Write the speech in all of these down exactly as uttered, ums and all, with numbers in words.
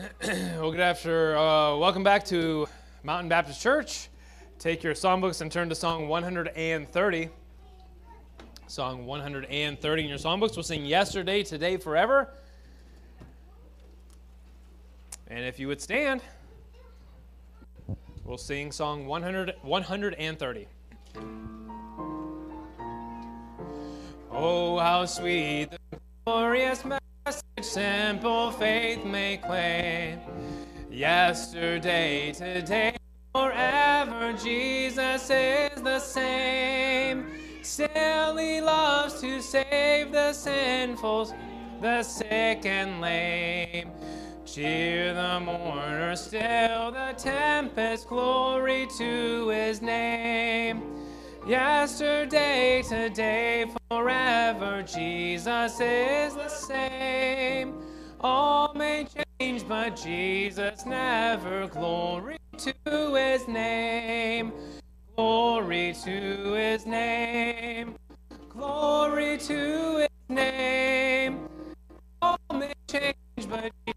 Well, good after. Uh, welcome back to Mountain Baptist Church. Take your songbooks and turn to Song one hundred thirty. Song one hundred thirty in your songbooks. We'll sing Yesterday, Today, Forever. And if you would stand, we'll sing Song one hundred, one hundred thirty. Oh, how sweet the glorious message simple faith may claim. Yesterday, today, forever, Jesus is the same. Still he loves to save the sinful, the sick and lame. Cheer the mourner, still the tempest, glory to his name. Yesterday, today, forever, Jesus is the same. All may change, but Jesus never. Glory to his name. Glory to his name. Glory to his name. All may change, but Jesus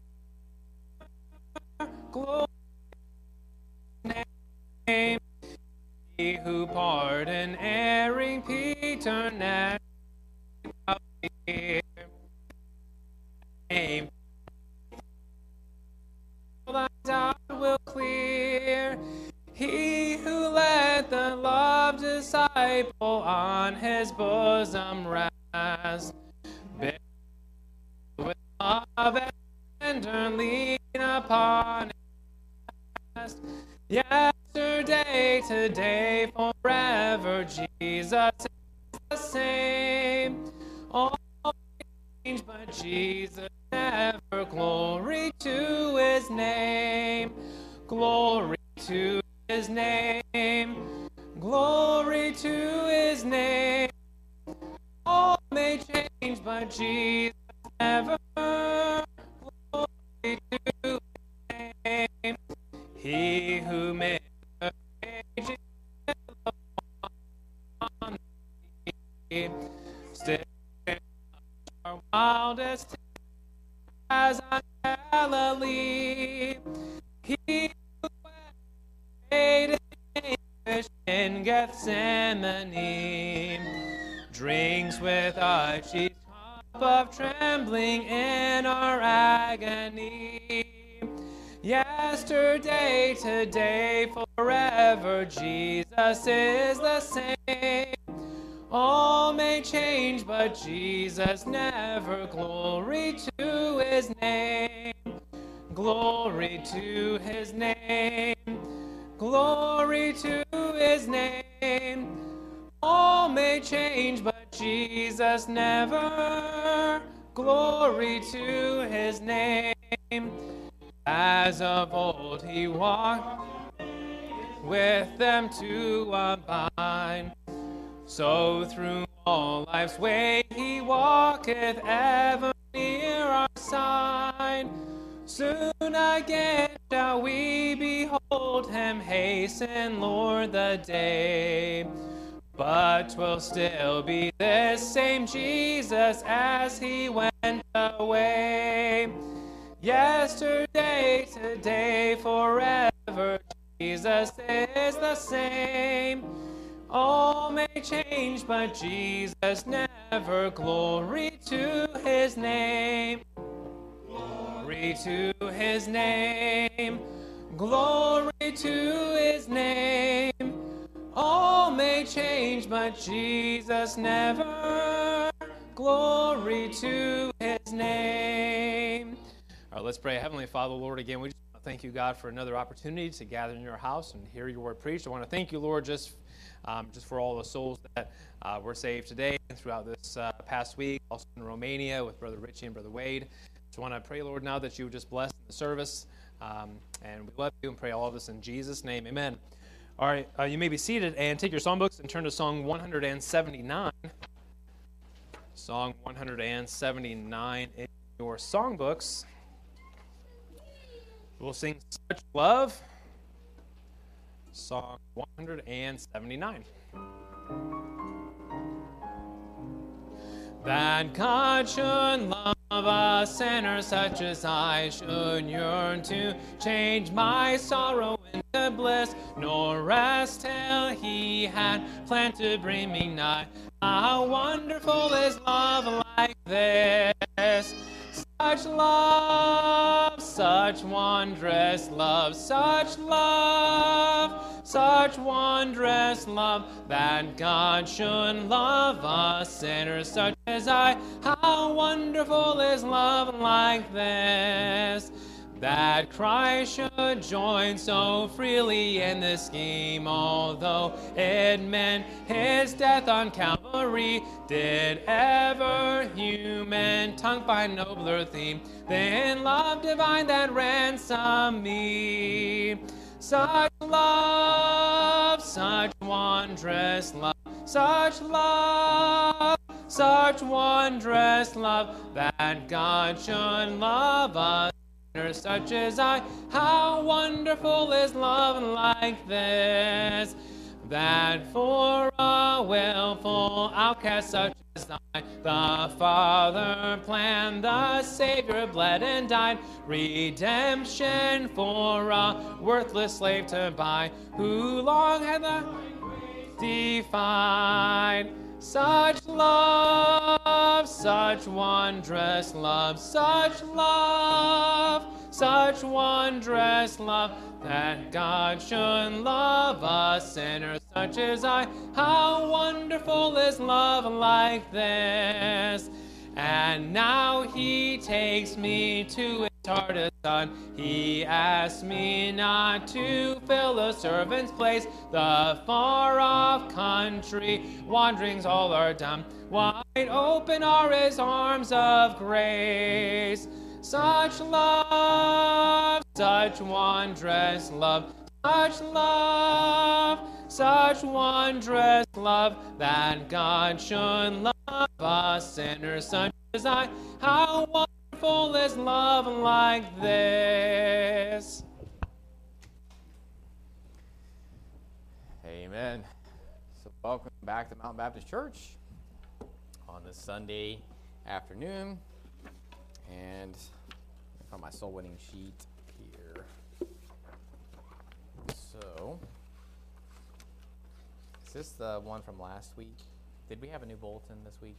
glory to his name. He who pardoned erring Peter never name. Thy doubt will clear. He who led the loved disciple on his bosom rest, bear with love and tender lean upon his rest. Yesterday, today, forever, Jesus is the same. All change, but Jesus never. Glory to his name. Glory to his name. Glory to his name. All may change, but Jesus never. Glory to his name. He who made the ages on the still our wildest as on Galilee. He who made fish in Gethsemane drinks with us each cup of trembling in our agony. Yesterday, today, forever, Jesus is the same. All may change, but Jesus never. Glory to his name. Glory to his name. Glory to his name. All may change, but Jesus never. Glory to his name. As of old he walked with them to abide, so through all life's way he walketh ever near our side. Soon again shall we behold him, hasten, Lord, the day. But 'twill still be this same Jesus as he went away. Yesterday, today, forever, Jesus is the same. All may change, but Jesus never. Glory to his name. Glory to his name. Glory to his name. All may change, but Jesus never. Glory to his name. All right, let's pray. Heavenly Father, Lord, again, we just want to thank you, God, for another opportunity to gather in your house and hear your word preached. I want to thank you, Lord, just um, just for all the souls that uh, were saved today and throughout this uh, past week, also in Romania with Brother Richie and Brother Wade. Just want to pray, Lord, now that you would just bless the service, um, and we love you and pray all of this in Jesus' name. Amen. All right, uh, you may be seated and take your songbooks and turn to Song one hundred seventy-nine. Song one hundred seventy-nine in your songbooks. We'll sing Such Love, Song one hundred seventy-nine. That God should love of a sinner such as I should yearn to change my sorrow into bliss, nor rest till he had planned to bring me nigh. How wonderful is love like this! Such love, such wondrous love, such love, such wondrous love, that God should love a sinner such as I. How wonderful is love like this! That Christ should join so freely in this scheme, although it meant his death on Calvary. Did ever human tongue find nobler theme than love divine that ransomed me? Such love, such wondrous love, such love, such wondrous love, that God should love us such as I. How wonderful is love like this, that for a willful outcast such as I, the Father planned, the Savior bled and died, redemption for a worthless slave to buy, who long had the defied. Such love, such wondrous love, such love, such wondrous love, that God should love a sinner such as I. How wonderful is love like this! And now he takes me to his hearted son. He asks me not to fill a servant's place. The far-off country wanderings all are done. Wide open are his arms of grace. Such love, such wondrous love, such love, such wondrous love, that God should love a sinner such as I. How wonderful is love like this! Amen. So welcome back to Mountain Baptist Church on this Sunday afternoon. And I found my soul winning sheet here. So, is this the one from last week? Did we have a new bulletin this week?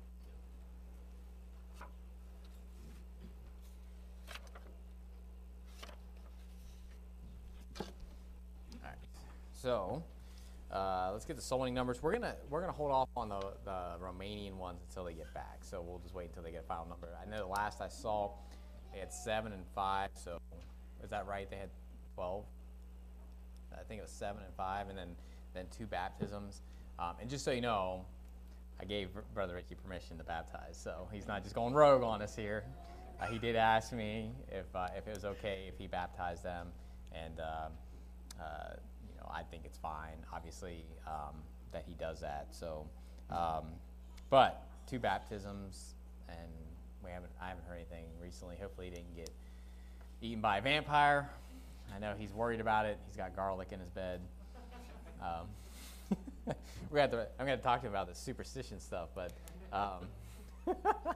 All right. So, uh, let's get the soul winning numbers. We're gonna we're gonna hold off on the the Romanian ones until they get back. So we'll just wait until they get a final number. I know the last I saw, they had seven and five. So, is that right? They had twelve. I think it was seven and five, and then then two baptisms. Um, and just so you know, I gave Brother Richie permission to baptize, so he's not just going rogue on us here. Uh, he did ask me if uh, if it was okay if he baptized them, and uh, uh, you know, I think it's fine, obviously, um, that he does that. So, um, but two baptisms, and we haven't I haven't heard anything recently. Hopefully, he didn't get eaten by a vampire. I know he's worried about it. He's got garlic in his bed. Um, we have to, I'm going to talk to him about the superstition stuff, but um, if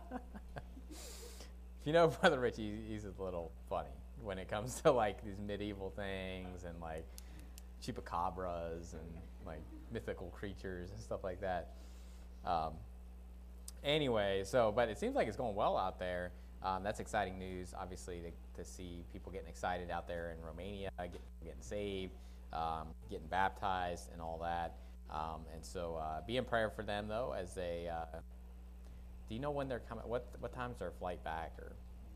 you know Brother Richie, he's a little funny when it comes to like these medieval things and like chupacabras and like mythical creatures and stuff like that. Um, anyway, so but it seems like it's going well out there. Um, that's exciting news, obviously, to, to see people getting excited out there in Romania, get, getting saved, um, getting baptized, and all that. Um, and so uh, be in prayer for them, though, as they, uh, do you know when they're coming, what what time's their flight back? Or?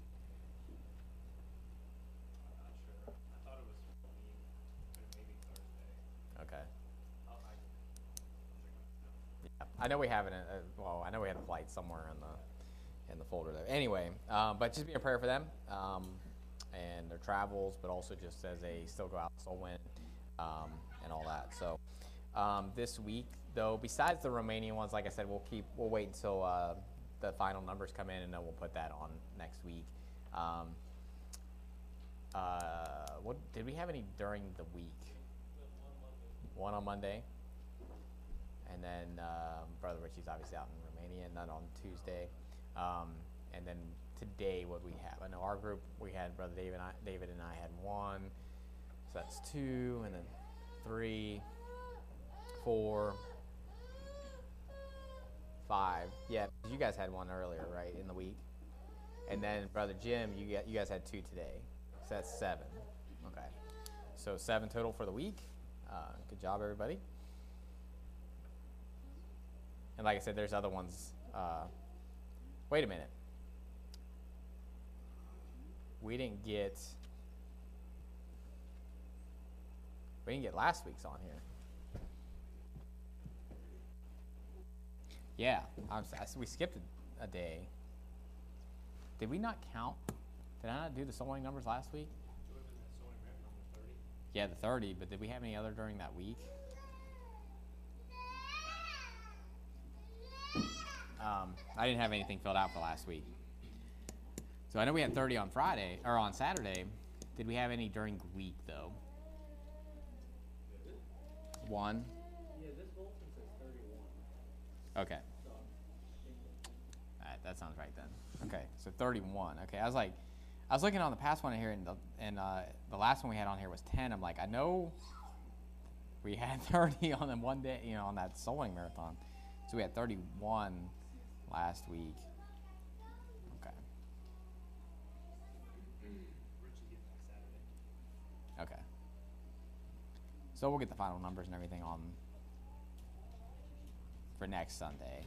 I'm not sure. I thought it was Halloween, but maybe Thursday. Okay. I'll, I can check on it. Yeah, I know we have it, in, uh, well, I know we have a flight somewhere in the, in the folder there. Anyway, um, but just be in prayer for them um, and their travels, but also just as they still go out soul win um, and all that. So. Um, this week, though, besides the Romanian ones, like I said, we'll keep we'll wait until uh, the final numbers come in, and then we'll put that on next week. Um, uh, what did we have any during the week? One on Monday, and then um, Brother Richie's obviously out in Romania, and none on Tuesday. Um, and then today what we have. I know our group, we had Brother David and I, David and I had one. So that's two, and then three, four, five. Yeah, you guys had one earlier, right, in the week? And then Brother Jim, you got, you guys had two today. So that's seven. Okay. So seven total for the week. Uh, good job, everybody. And like I said, there's other ones. Uh, wait a minute. We didn't get... We didn't get last week's on here. Yeah, I'm, I, we skipped a, a day. Did we not count? Did I not do the soul winning numbers last week? Yeah, the thirty, but did we have any other during that week? Um, I didn't have anything filled out for last week. So I know we had thirty on Friday, or on Saturday. Did we have any during the week, though? One. Yeah, this bulletin says thirty-one. Okay. All right, that sounds right then. Okay, so thirty-one. Okay, I was like, I was looking on the past one here, and the and uh, the last one we had on here was ten. I'm like, I know we had thirty on them one day, you know, on that soul winning marathon. So we had thirty-one last week. Okay. Richie gets back Saturday. Okay. So we'll get the final numbers and everything on for next Sunday.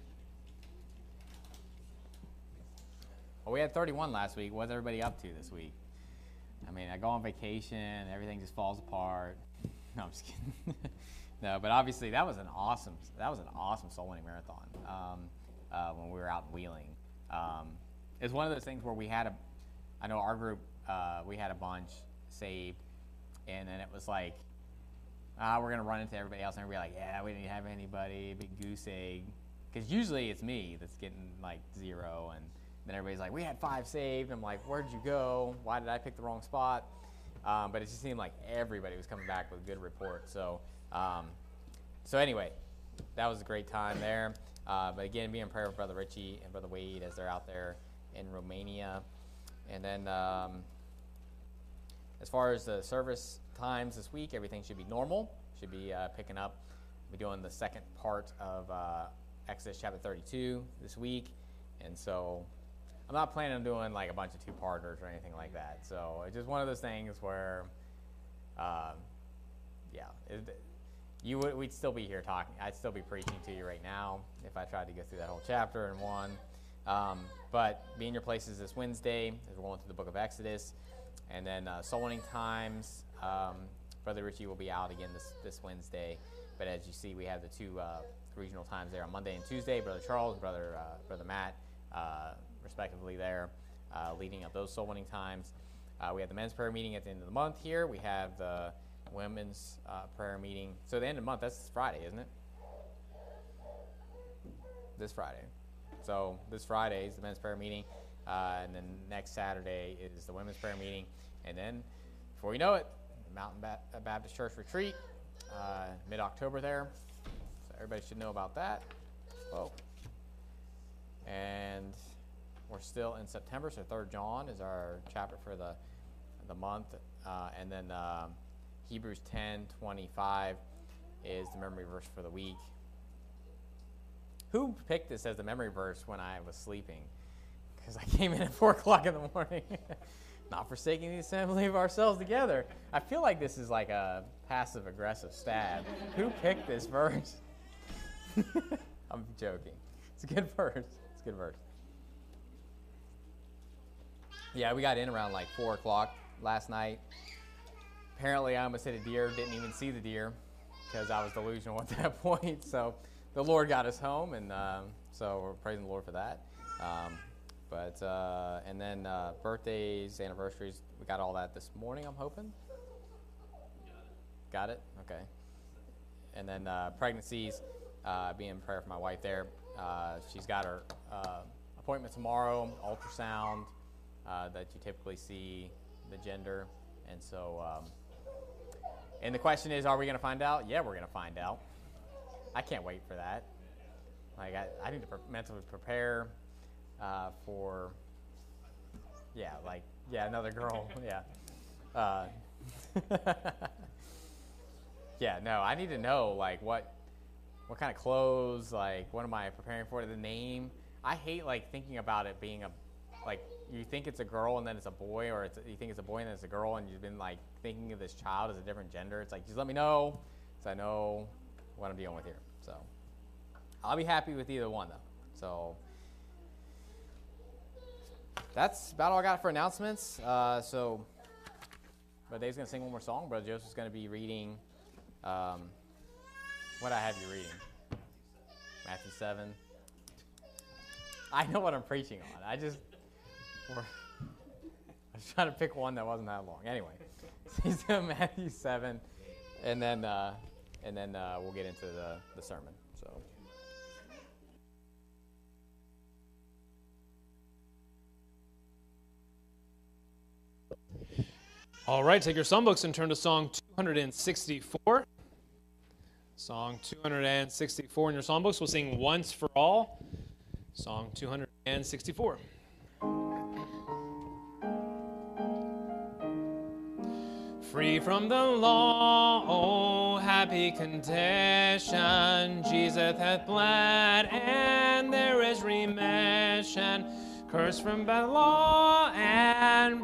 Well, we had thirty-one last week. What's everybody up to this week? I mean, I go on vacation, everything just falls apart. No, I'm just kidding. No, but obviously that was an awesome that was an awesome soul winning marathon um, uh, when we were out in Wheeling. Um, it's one of those things where we had a, I know our group uh, we had a bunch saved, and then it was like, ah, we're gonna run into everybody else, and everybody like, yeah, we didn't have anybody, big goose egg, because usually it's me that's getting like zero, and then everybody's like, we had five saved. I'm like, where'd you go? Why did I pick the wrong spot? Um, but it just seemed like everybody was coming back with a good report. So, um, so anyway, that was a great time there. Uh, but again, be in prayer with Brother Richie and Brother Wade as they're out there in Romania. And then um, as far as the service times this week, everything should be normal. Should be uh, picking up. We'll be doing the second part of uh, Exodus chapter thirty-two this week. And so I'm not planning on doing like a bunch of two-parters or anything like that. So it's just one of those things where, um, yeah, it, you would we'd still be here talking. I'd still be preaching to you right now if I tried to go through that whole chapter in one. Um, but be in your places this Wednesday as we're going through the book of Exodus, and then uh, soul winning times. Um, Brother Richie will be out again this this Wednesday. But as you see, we have the two uh, regional times there on Monday and Tuesday. Brother Charles, brother uh, brother Matt. Uh, respectively there, uh, leading up those soul winning times. Uh, we have the men's prayer meeting at the end of the month here. We have the women's uh, prayer meeting. So the end of the month, that's Friday, isn't it? This Friday. So this Friday is the men's prayer meeting, uh, and then next Saturday is the women's prayer meeting. And then, before you know it, the Mountain ba- Baptist Church retreat, uh, mid-October there. So everybody should know about that. Whoa. And we're still in September, so Third John is our chapter for the the month, uh, and then um, Hebrews ten twenty-five is the memory verse for the week. Who picked this as the memory verse when I was sleeping? Because I came in at four o'clock in the morning. Not forsaking the assembly of ourselves together. I feel like this is like a passive-aggressive stab. Who picked this verse? I'm joking. It's a good verse. It's a good verse. Yeah, we got in around like four o'clock last night. Apparently, I almost hit a deer. Didn't even see the deer because I was delusional at that point. So the Lord got us home, and um, so we're praising the Lord for that. Um, but uh, and then uh, birthdays, anniversaries, we got all that this morning, I'm hoping. Got it? Okay. And then uh, pregnancies, uh, be in prayer for my wife there. Uh, she's got her uh, appointment tomorrow, ultrasound uh, that you typically see the gender. And so, um, and the question is, are we going to find out? Yeah, we're going to find out. I can't wait for that. Like, I, I need to pre- mentally prepare uh, for Yeah, like, yeah, another girl, yeah. Uh, yeah, no, I need to know, like, what what kind of clothes, like, what am I preparing for, the name. I hate, like, thinking about it being a, like, you think it's a girl and then it's a boy, or it's, you think it's a boy and then it's a girl, and you've been, like, thinking of this child as a different gender. It's like, just let me know, so I know what I'm dealing with here. So, I'll be happy with either one, though. So, that's about all I got for announcements. Uh, so, Brother Dave's going to sing one more song. Brother Joseph's going to be reading, um, what I have you reading? Matthew seven. I know what I'm preaching on. I just, I was trying to pick one that wasn't that long. Anyway, so he's doing Matthew seven, and then, uh, and then uh, we'll get into the, the sermon. So. All right, take your songbooks and turn to Song two sixty-four. Song two sixty-four in your songbooks. We'll sing Once for All. Song two sixty-four. Free from the law, oh happy condition, Jesus hath bled, and there is remission. Cursed from the law, and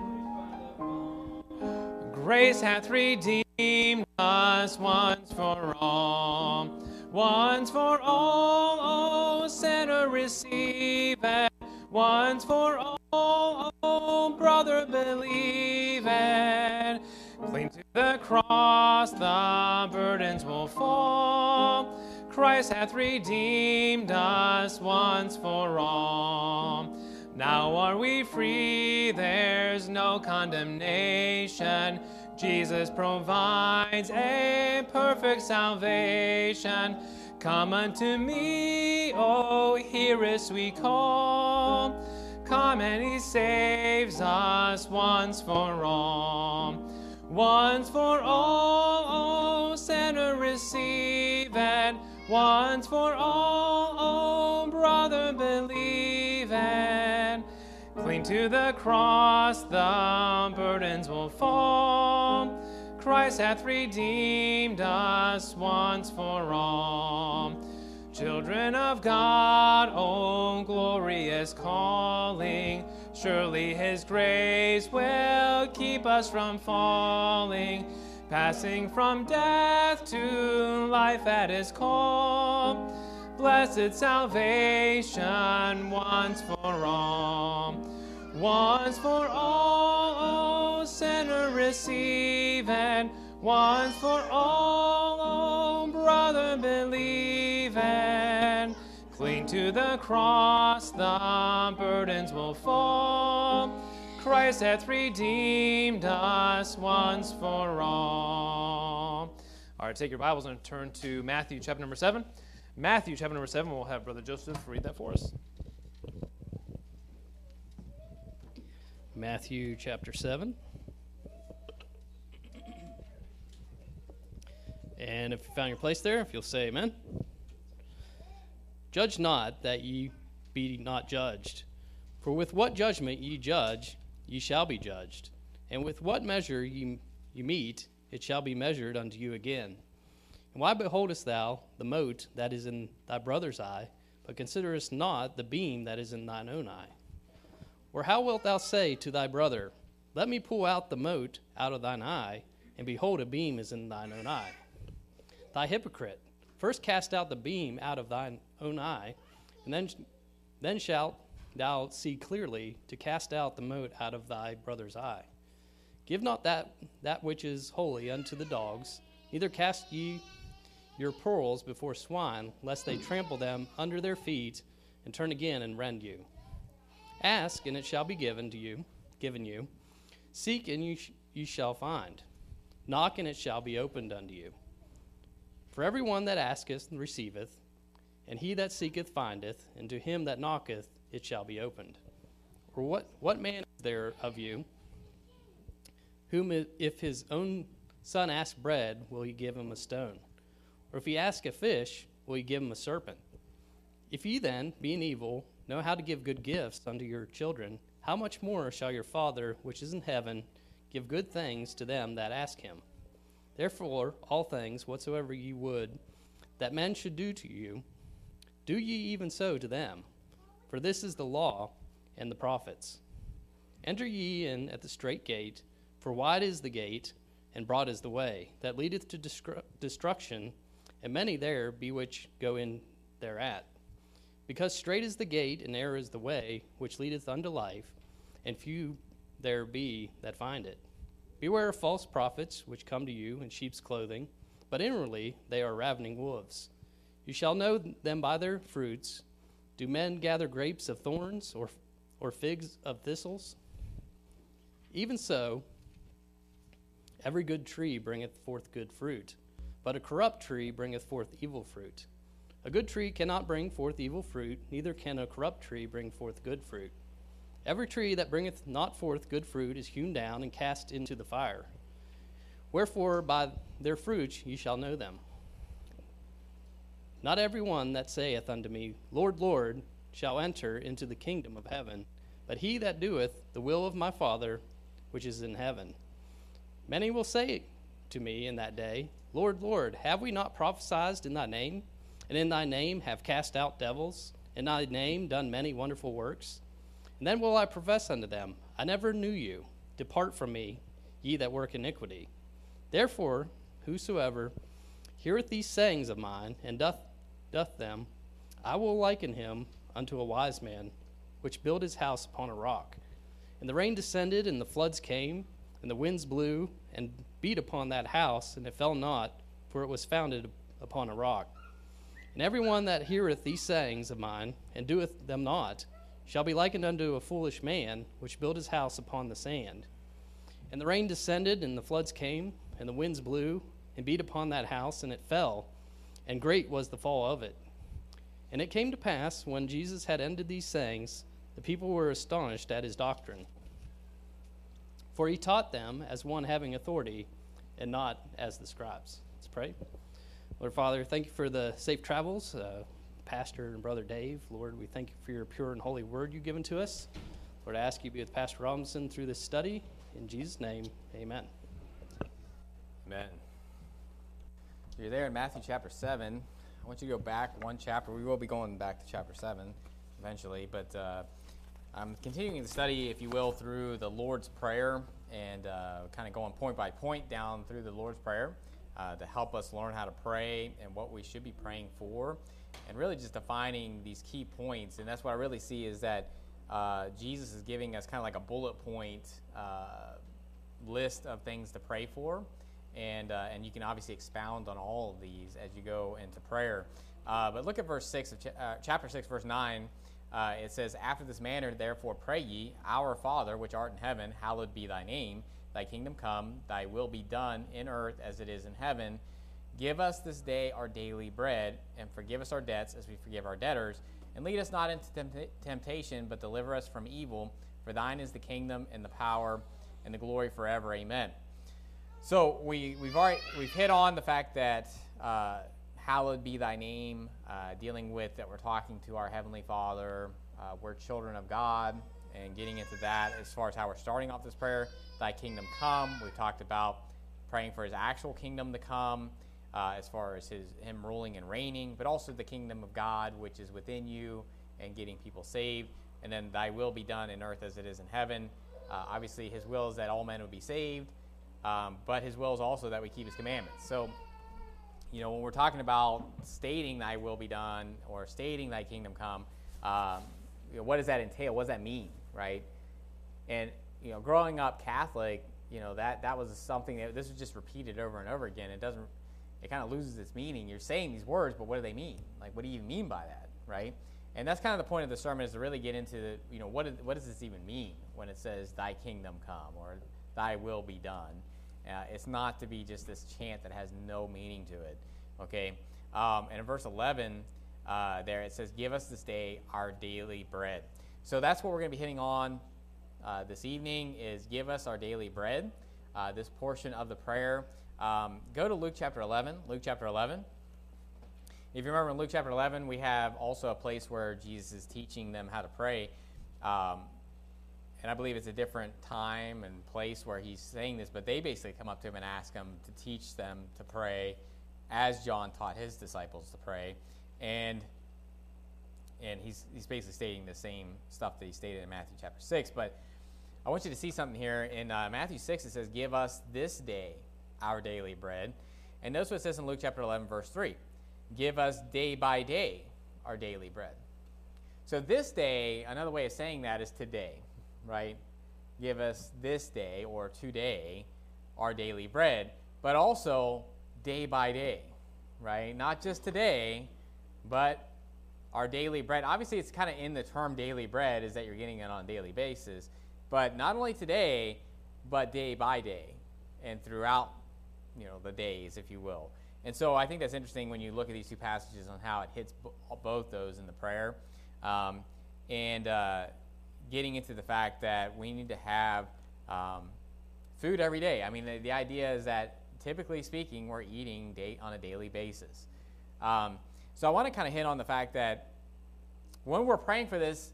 grace hath redeemed us once for all. Once for all, oh sinner, receive it. Once for all, oh brother, believe it. Cling to the cross, the burdens will fall. Christ hath redeemed us once for all. Now are we free, there's no condemnation. Jesus provides a perfect salvation. Come unto me, oh, hearest we call. Come and he saves us once for all. Once for all, oh, sinner, receive it. Once for all, oh, brother, believe it. Cling to the cross, the burdens will fall. Christ hath redeemed us once for all. Children of God, oh, glorious calling. Surely his grace will keep us from falling. Passing from death to life at his call. Blessed salvation once for all. Once for all, oh, sinner, receive it. Once for all, oh, brother, believe it. Cling to the cross, the burdens will fall. Christ hath redeemed us once for all. All right, take your Bibles and turn to Matthew chapter number seven. Matthew chapter number seven, we'll have Brother Joseph read that for us. Matthew chapter seven. And if you found your place there, if you'll say amen. Judge not, that ye be not judged. For with what judgment ye judge, ye shall be judged. And with what measure ye, ye meet, it shall be measured unto you again. And why beholdest thou the mote that is in thy brother's eye, but considerest not the beam that is in thine own eye? Or how wilt thou say to thy brother, let me pull out the mote out of thine eye, and behold, a beam is in thine own eye? Thy hypocrite, first cast out the beam out of thine own eye, and then, then shalt thou see clearly to cast out the mote out of thy brother's eye. Give not that, that which is holy unto the dogs, neither cast ye your pearls before swine, lest they trample them under their feet, and turn again and rend you. Ask, and it shall be given to you, given you. Seek, and you, sh- you shall find. Knock, and it shall be opened unto you. For every one that asketh receiveth, and he that seeketh findeth, and to him that knocketh it shall be opened. For what, what man is there of you, whom if his own son ask bread, will he give him a stone? Or if he ask a fish, will he give him a serpent? If ye then, being evil, know how to give good gifts unto your children, how much more shall your Father, which is in heaven, give good things to them that ask him? Therefore, all things whatsoever ye would that men should do to you, do ye even so to them. For this is the law and the prophets. Enter ye in at the strait gate, for wide is the gate, and broad is the way, that leadeth to destru- destruction, and many there be which go in thereat. Because strait is the gate, and narrow is the way, which leadeth unto life, and few there be that find it. Beware of false prophets, which come to you in sheep's clothing, but inwardly they are ravening wolves. You shall know them by their fruits. Do men gather grapes of thorns, or, or figs of thistles? Even so, every good tree bringeth forth good fruit, but a corrupt tree bringeth forth evil fruit. A good tree cannot bring forth evil fruit, neither can a corrupt tree bring forth good fruit. Every tree that bringeth not forth good fruit is hewn down and cast into the fire. Wherefore by their fruits ye shall know them. Not every one that saith unto me, Lord, Lord, shall enter into the kingdom of heaven, but he that doeth the will of my Father which is in heaven. Many will say to me in that day, Lord, Lord, have we not prophesied in thy name? And in thy name have cast out devils? In thy name done many wonderful works? And then will I profess unto them, I never knew you. Depart from me, ye that work iniquity. Therefore, whosoever heareth these sayings of mine, and doth, doth them, I will liken him unto a wise man, which built his house upon a rock. And the rain descended, and the floods came, and the winds blew, and beat upon that house, and it fell not, for it was founded upon a rock. And every one that heareth these sayings of mine, and doeth them not, shall be likened unto a foolish man, which built his house upon the sand. And the rain descended, and the floods came, and the winds blew, and beat upon that house, and it fell, and great was the fall of it. And it came to pass, when Jesus had ended these sayings, the people were astonished at his doctrine. For he taught them as one having authority, and not as the scribes. Let's pray. Lord Father, thank you for the safe travels. Uh, Pastor and Brother Dave, Lord, we thank you for your pure and holy word you've given to us. Lord, I ask you to be with Pastor Robinson through this study. In Jesus' name, amen. Amen. You're there in Matthew chapter seven. I want you to go back one chapter. We will be going back to chapter seven eventually, but uh, I'm continuing the study, if you will, through the Lord's Prayer and uh, kind of going point by point down through the Lord's Prayer uh, to help us learn how to pray and what we should be praying for, and really just defining these key points. And that's what I really see is that uh, Jesus is giving us kind of like a bullet point uh, list of things to pray for. And uh, and you can obviously expound on all of these as you go into prayer. Uh, but look at verse six of ch- uh, chapter six, verse nine. Uh, it says, "After this manner, therefore, pray ye, Our Father, which art in heaven, hallowed be thy name. Thy kingdom come, thy will be done in earth as it is in heaven. Give us this day our daily bread, and forgive us our debts as we forgive our debtors. And lead us not into tempt- temptation, but deliver us from evil. For thine is the kingdom and the power and the glory forever. Amen." So we, we've already we've hit on the fact that uh, hallowed be thy name, uh, dealing with that we're talking to our Heavenly Father, uh, we're children of God, and getting into that as far as how we're starting off this prayer. Thy kingdom come. We talked about praying for his actual kingdom to come, uh, as far as his him ruling and reigning, but also the kingdom of God, which is within you, and getting people saved. And then thy will be done in earth as it is in heaven. Uh, obviously, his will is that all men would be saved. Um, but his will is also that we keep his commandments. So, you know, when we're talking about stating thy will be done or stating thy kingdom come, um, you know, what does that entail? What does that mean, right? And, you know, growing up Catholic, you know, that, that was something that this was just repeated over and over again. It doesn't, it kind of loses its meaning. You're saying these words, but what do they mean? Like, what do you even mean by that, right? And that's kind of the point of the sermon, is to really get into the, you know, what, is, what does this even mean when it says thy kingdom come or thy will be done? Uh, it's not to be just this chant that has no meaning to it, okay? Um, and in verse eleven, uh, there it says, "Give us this day our daily bread." So that's what we're going to be hitting on uh, this evening, is give us our daily bread, uh, this portion of the prayer. Um, go to Luke chapter eleven. Luke chapter eleven. If you remember in Luke chapter eleven, we have also a place where Jesus is teaching them how to pray. Um, and I believe it's a different time and place where he's saying this, but they basically come up to him and ask him to teach them to pray as John taught his disciples to pray. And and he's he's basically stating the same stuff that he stated in Matthew chapter six. But I want you to see something here. In uh, Matthew six, it says, give us this day our daily bread. And notice what it says in Luke chapter eleven, verse three. Give us day by day our daily bread. So this day, another way of saying that is today, right? Give us this day or today our daily bread, but also day by day, right? Not just today, but our daily bread. Obviously, it's kind of in the term daily bread is that you're getting it on a daily basis, but not only today, but day by day and throughout, you know, the days, if you will. And so I think that's interesting when you look at these two passages on how it hits b- both those in the prayer. Um, and uh, getting into the fact that we need to have um, food every day. I mean, the, the idea is that typically speaking, we're eating day, on a daily basis. Um, so I want to kind of hit on the fact that when we're praying for this,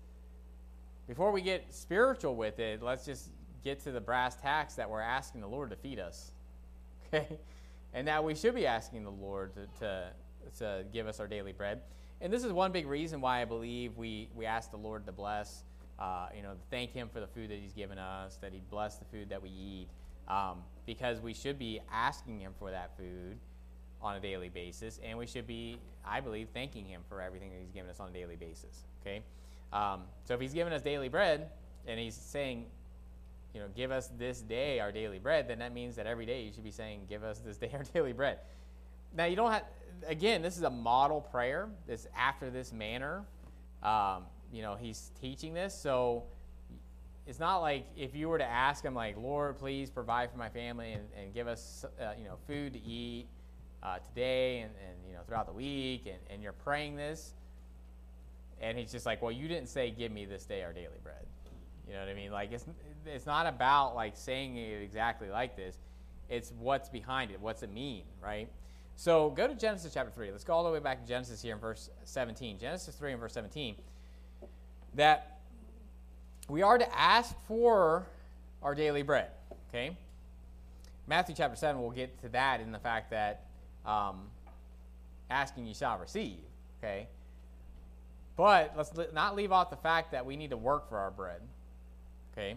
before we get spiritual with it, let's just get to the brass tacks that we're asking the Lord to feed us. Okay? And that we should be asking the Lord to, to, to give us our daily bread. And this is one big reason why I believe we, we ask the Lord to bless, uh, you know, thank him for the food that he's given us, that he'd bless the food that we eat, um, because we should be asking him for that food on a daily basis, and we should be, I believe, thanking him for everything that he's given us on a daily basis, okay? Um, so if he's given us daily bread, and he's saying, you know, give us this day our daily bread, then that means that every day you should be saying, give us this day our daily bread. Now, you don't have, again, this is a model prayer. It's after this manner. Um, you know, he's teaching this. So it's not like if you were to ask him, like, Lord, please provide for my family and, and give us, uh, you know, food to eat uh, today and, and, you know, throughout the week, and, and you're praying this. And he's just like, well, you didn't say, give me this day our daily bread. You know what I mean? Like, it's it's not about, like, saying it exactly like this. It's what's behind it. What's it mean, right? So go to Genesis chapter three. Let's go all the way back to Genesis here in verse seventeen. Genesis three and verse seventeen. That we are to ask for our daily bread, okay? Matthew chapter seven, we'll get to that in the fact that um, asking you shall receive, okay? But let's not leave off the fact that we need to work for our bread, okay?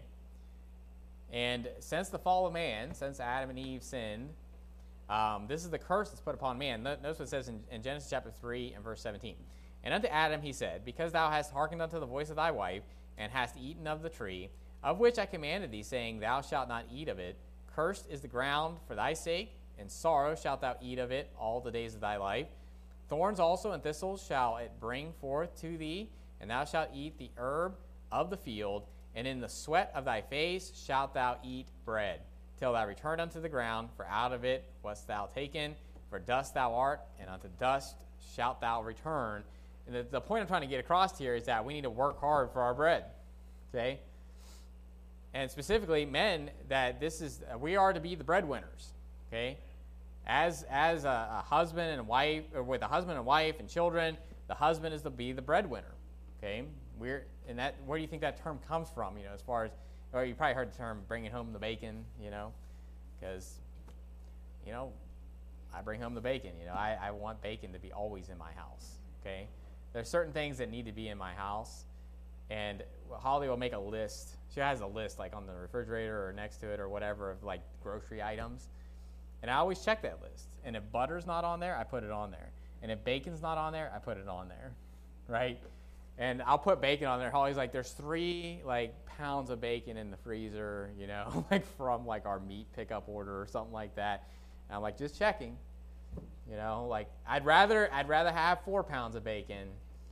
And since the fall of man, since Adam and Eve sinned, um, this is the curse that's put upon man. Notice what it says in, in Genesis chapter three and verse seventeen. And unto Adam he said, because thou hast hearkened unto the voice of thy wife, and hast eaten of the tree, of which I commanded thee, saying, thou shalt not eat of it, cursed is the ground for thy sake, and sorrow shalt thou eat of it all the days of thy life. Thorns also and thistles shall it bring forth to thee, and thou shalt eat the herb of the field, and in the sweat of thy face shalt thou eat bread, till thou return unto the ground, for out of it wast thou taken, for dust thou art, and unto dust shalt thou return. And the, the point I'm trying to get across here is that we need to work hard for our bread, okay? And specifically, men, that this is, we are to be the breadwinners, okay? As as a, a husband and wife, or with a husband and wife and children, the husband is to be the breadwinner, okay? We're, and that, where do you think that term comes from, you know, as far as, or you probably heard the term bringing home the bacon, you know, because, you know, I bring home the bacon, you know, I, I want bacon to be always in my house, okay? There's certain things that need to be in my house, and Holly will make a list. She has a list, like, on the refrigerator or next to it or whatever of, like, grocery items, and I always check that list. And if butter's not on there, I put it on there. And if bacon's not on there, I put it on there, right? And I'll put bacon on there. Holly's like, there's three, like, pounds of bacon in the freezer, you know, like, from, like, our meat pickup order or something like that. And I'm like, just checking, you know, like, I'd rather, I'd rather have four pounds of bacon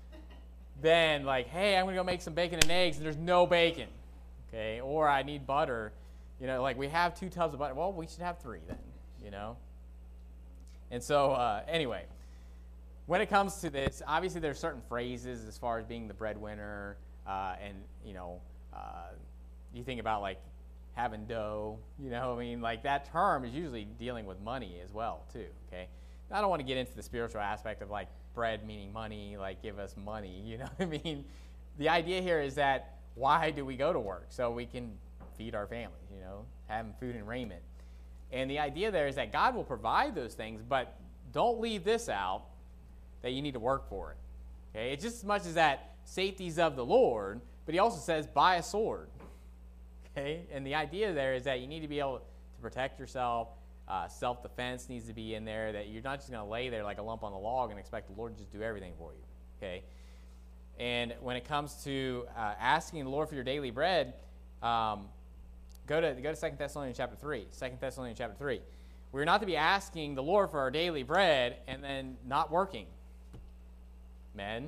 than, like, hey, I'm going to go make some bacon and eggs, and there's no bacon, okay? Or I need butter, you know, like, we have two tubs of butter. Well, we should have three then, you know? And so, uh, anyway, when it comes to this, obviously there's certain phrases as far as being the breadwinner, uh, and, you know, uh, you think about, like, having dough, you know, I mean, like, that term is usually dealing with money as well, too, okay? I don't want to get into the spiritual aspect of, like, bread meaning money, like, give us money, you know what I mean? The idea here is that why do we go to work? So we can feed our families, you know, have food and raiment. And the idea there is that God will provide those things, but don't leave this out, that you need to work for it. Okay, it's just as much as that safety's of the Lord, but he also says buy a sword. Okay, and the idea there is that you need to be able to protect yourself. Uh, self-defense needs to be in there, that you're not just going to lay there like a lump on the log and expect the Lord to just do everything for you. Okay, and when it comes to uh, asking the Lord for your daily bread, um, go to go to Second Thessalonians chapter three. Second Thessalonians chapter three. We're not to be asking the Lord for our daily bread and then not working. Men.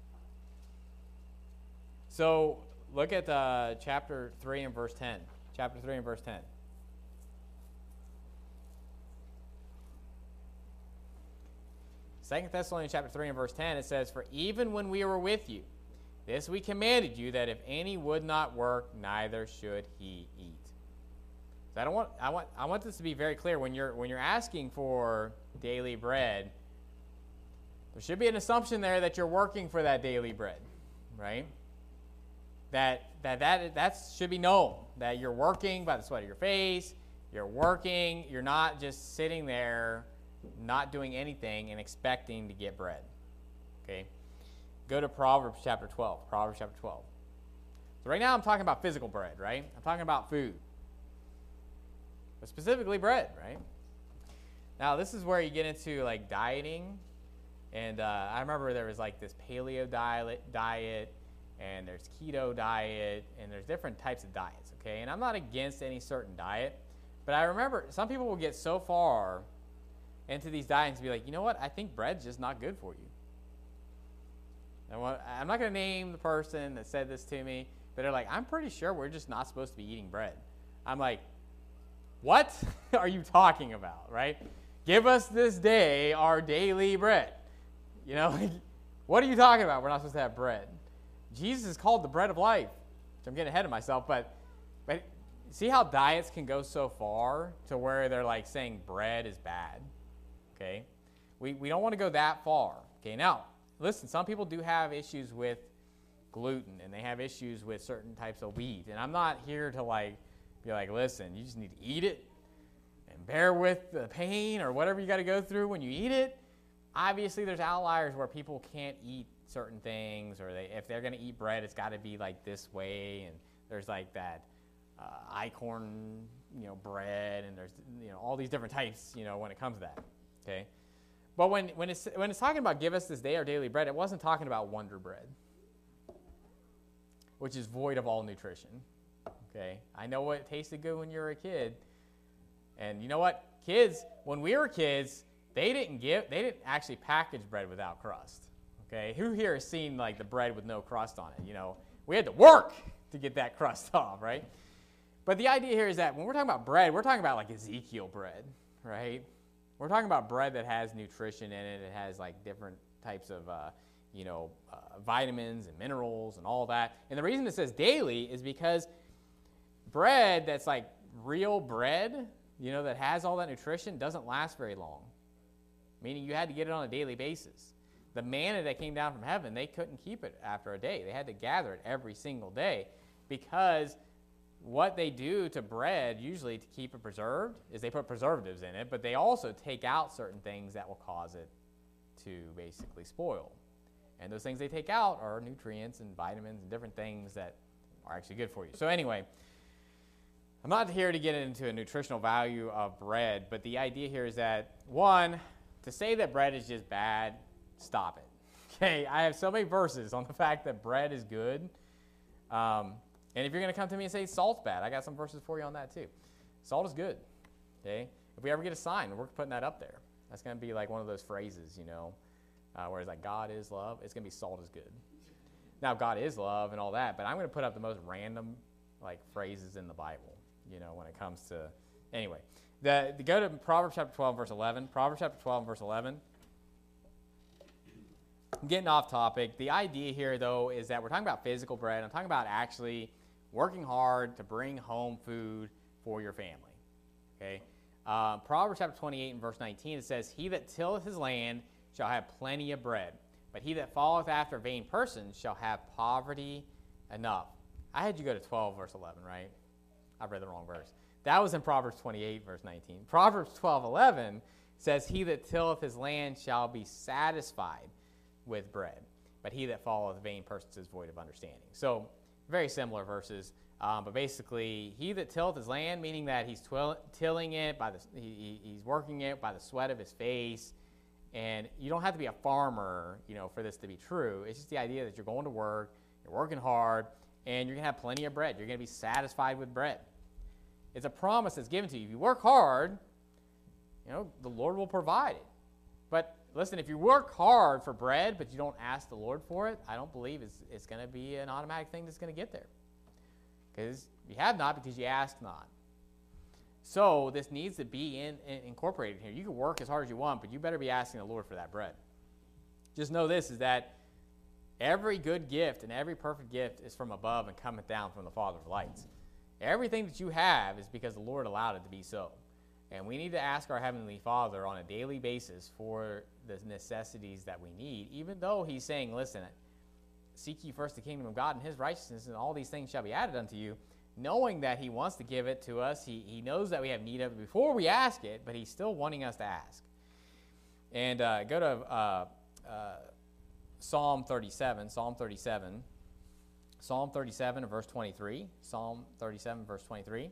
So look at uh, chapter three and verse ten. Chapter three and verse ten. Second Thessalonians chapter three and verse ten, it says, "For even when we were with you, this we commanded you, that if any would not work, neither should he eat." So I don't want I want I want this to be very clear. When you're when you're asking for daily bread, there should be an assumption there that you're working for that daily bread, right? That that that that should be known, that you're working by the sweat of your face. You're working. You're not just sitting there, not doing anything and expecting to get bread. Okay? Go to Proverbs chapter twelve. Proverbs chapter twelve. So right now I'm talking about physical bread, right? I'm talking about food. But specifically bread, right? Now this is where you get into like dieting. And uh, I remember there was like this paleo diet, diet, and there's keto diet, and there's different types of diets, okay? And I'm not against any certain diet. But I remember some people will get so far into these diets and be like, you know what, I think bread's just not good for you. And what, I'm not going to name the person that said this to me, but they're like, I'm pretty sure we're just not supposed to be eating bread. I'm like, what are you talking about, right? Give us this day our daily bread. You know, like, what are you talking about? We're not supposed to have bread. Jesus is called the bread of life. Which I'm getting ahead of myself, but but see how diets can go so far to where they're like saying bread is bad. Okay, we we don't want to go that far. Okay, now listen, some people do have issues with gluten and they have issues with certain types of wheat, and I'm not here to like be like, listen, you just need to eat it and bear with the pain or whatever you got to go through when you eat it. Obviously, there's outliers where people can't eat certain things, or they, if they're going to eat bread, it's got to be like this way, and there's like that uh, Eichhorn, you know, bread, and there's, you know, all these different types, you know, when it comes to that. Okay, but when when it's when it's talking about give us this day our daily bread, it wasn't talking about Wonder Bread, which is void of all nutrition. Okay, I know what tasted good when you were a kid, and you know what, kids, when we were kids, they didn't give they didn't actually package bread without crust. Okay, who here has seen like the bread with no crust on it? You know, we had to work to get that crust off, right? But the idea here is that when we're talking about bread, we're talking about like Ezekiel bread, right? We're talking about bread that has nutrition in it. It has like different types of, uh, you know, uh, vitamins and minerals and all that. And the reason it says daily is because bread that's like real bread, you know, that has all that nutrition doesn't last very long. Meaning you had to get it on a daily basis. The manna that came down from heaven, they couldn't keep it after a day. They had to gather it every single day, because what they do to bread usually to keep it preserved is they put preservatives in it, but they also take out certain things that will cause it to basically spoil. And those things they take out are nutrients and vitamins and different things that are actually good for you. So anyway, I'm not here to get into a nutritional value of bread, but the idea here is that, one, to say that bread is just bad, stop it. Okay, I have so many verses on the fact that bread is good. Um, and if you're going to come to me and say salt's bad, I got some verses for you on that too. Salt is good. Okay, if we ever get a sign, we're putting that up there. That's going to be like one of those phrases, you know, uh, where it's like God is love. It's going to be salt is good. Now, God is love and all that, but I'm going to put up the most random like phrases in the Bible, you know, when it comes to, anyway. The, the go to Proverbs chapter twelve, verse eleven. Proverbs chapter twelve, verse eleven. I'm getting off topic. The idea here, though, is that we're talking about physical bread. I'm talking about actually working hard to bring home food for your family. Okay. Uh, Proverbs chapter twenty-eight and verse nineteen, it says, "He that tilleth his land shall have plenty of bread, but he that followeth after vain persons shall have poverty enough." I had you go to twelve, verse eleven, right? I read the wrong verse. That was in Proverbs twenty-eight, verse nineteen. Proverbs twelve, eleven says, he that tilleth his land shall be satisfied with bread, but he that followeth vain persons is void of understanding. So, very similar verses, um, but basically, he that tilleth his land, meaning that he's twill- tilling it, by the, he, he's working it by the sweat of his face, and you don't have to be a farmer, you know, for this to be true. It's just the idea that you're going to work, you're working hard, and you're going to have plenty of bread. You're going to be satisfied with bread. It's a promise that's given to you. If you work hard, you know, the Lord will provide it. But listen, if you work hard for bread, but you don't ask the Lord for it, I don't believe it's, it's going to be an automatic thing that's going to get there. Because you have not because you ask not. So this needs to be in, in, incorporated here. You can work as hard as you want, but you better be asking the Lord for that bread. Just know this, is that every good gift and every perfect gift is from above and cometh down from the Father of lights. Everything that you have is because the Lord allowed it to be so. And we need to ask our Heavenly Father on a daily basis for the necessities that we need, even though he's saying, listen, seek ye first the kingdom of God and his righteousness, and all these things shall be added unto you, knowing that he wants to give it to us. He, he knows that we have need of it before we ask it, but he's still wanting us to ask. And uh, go to uh, uh, Psalm thirty-seven, Psalm thirty-seven, Psalm thirty-seven and verse twenty-three, Psalm thirty-seven, verse twenty-three.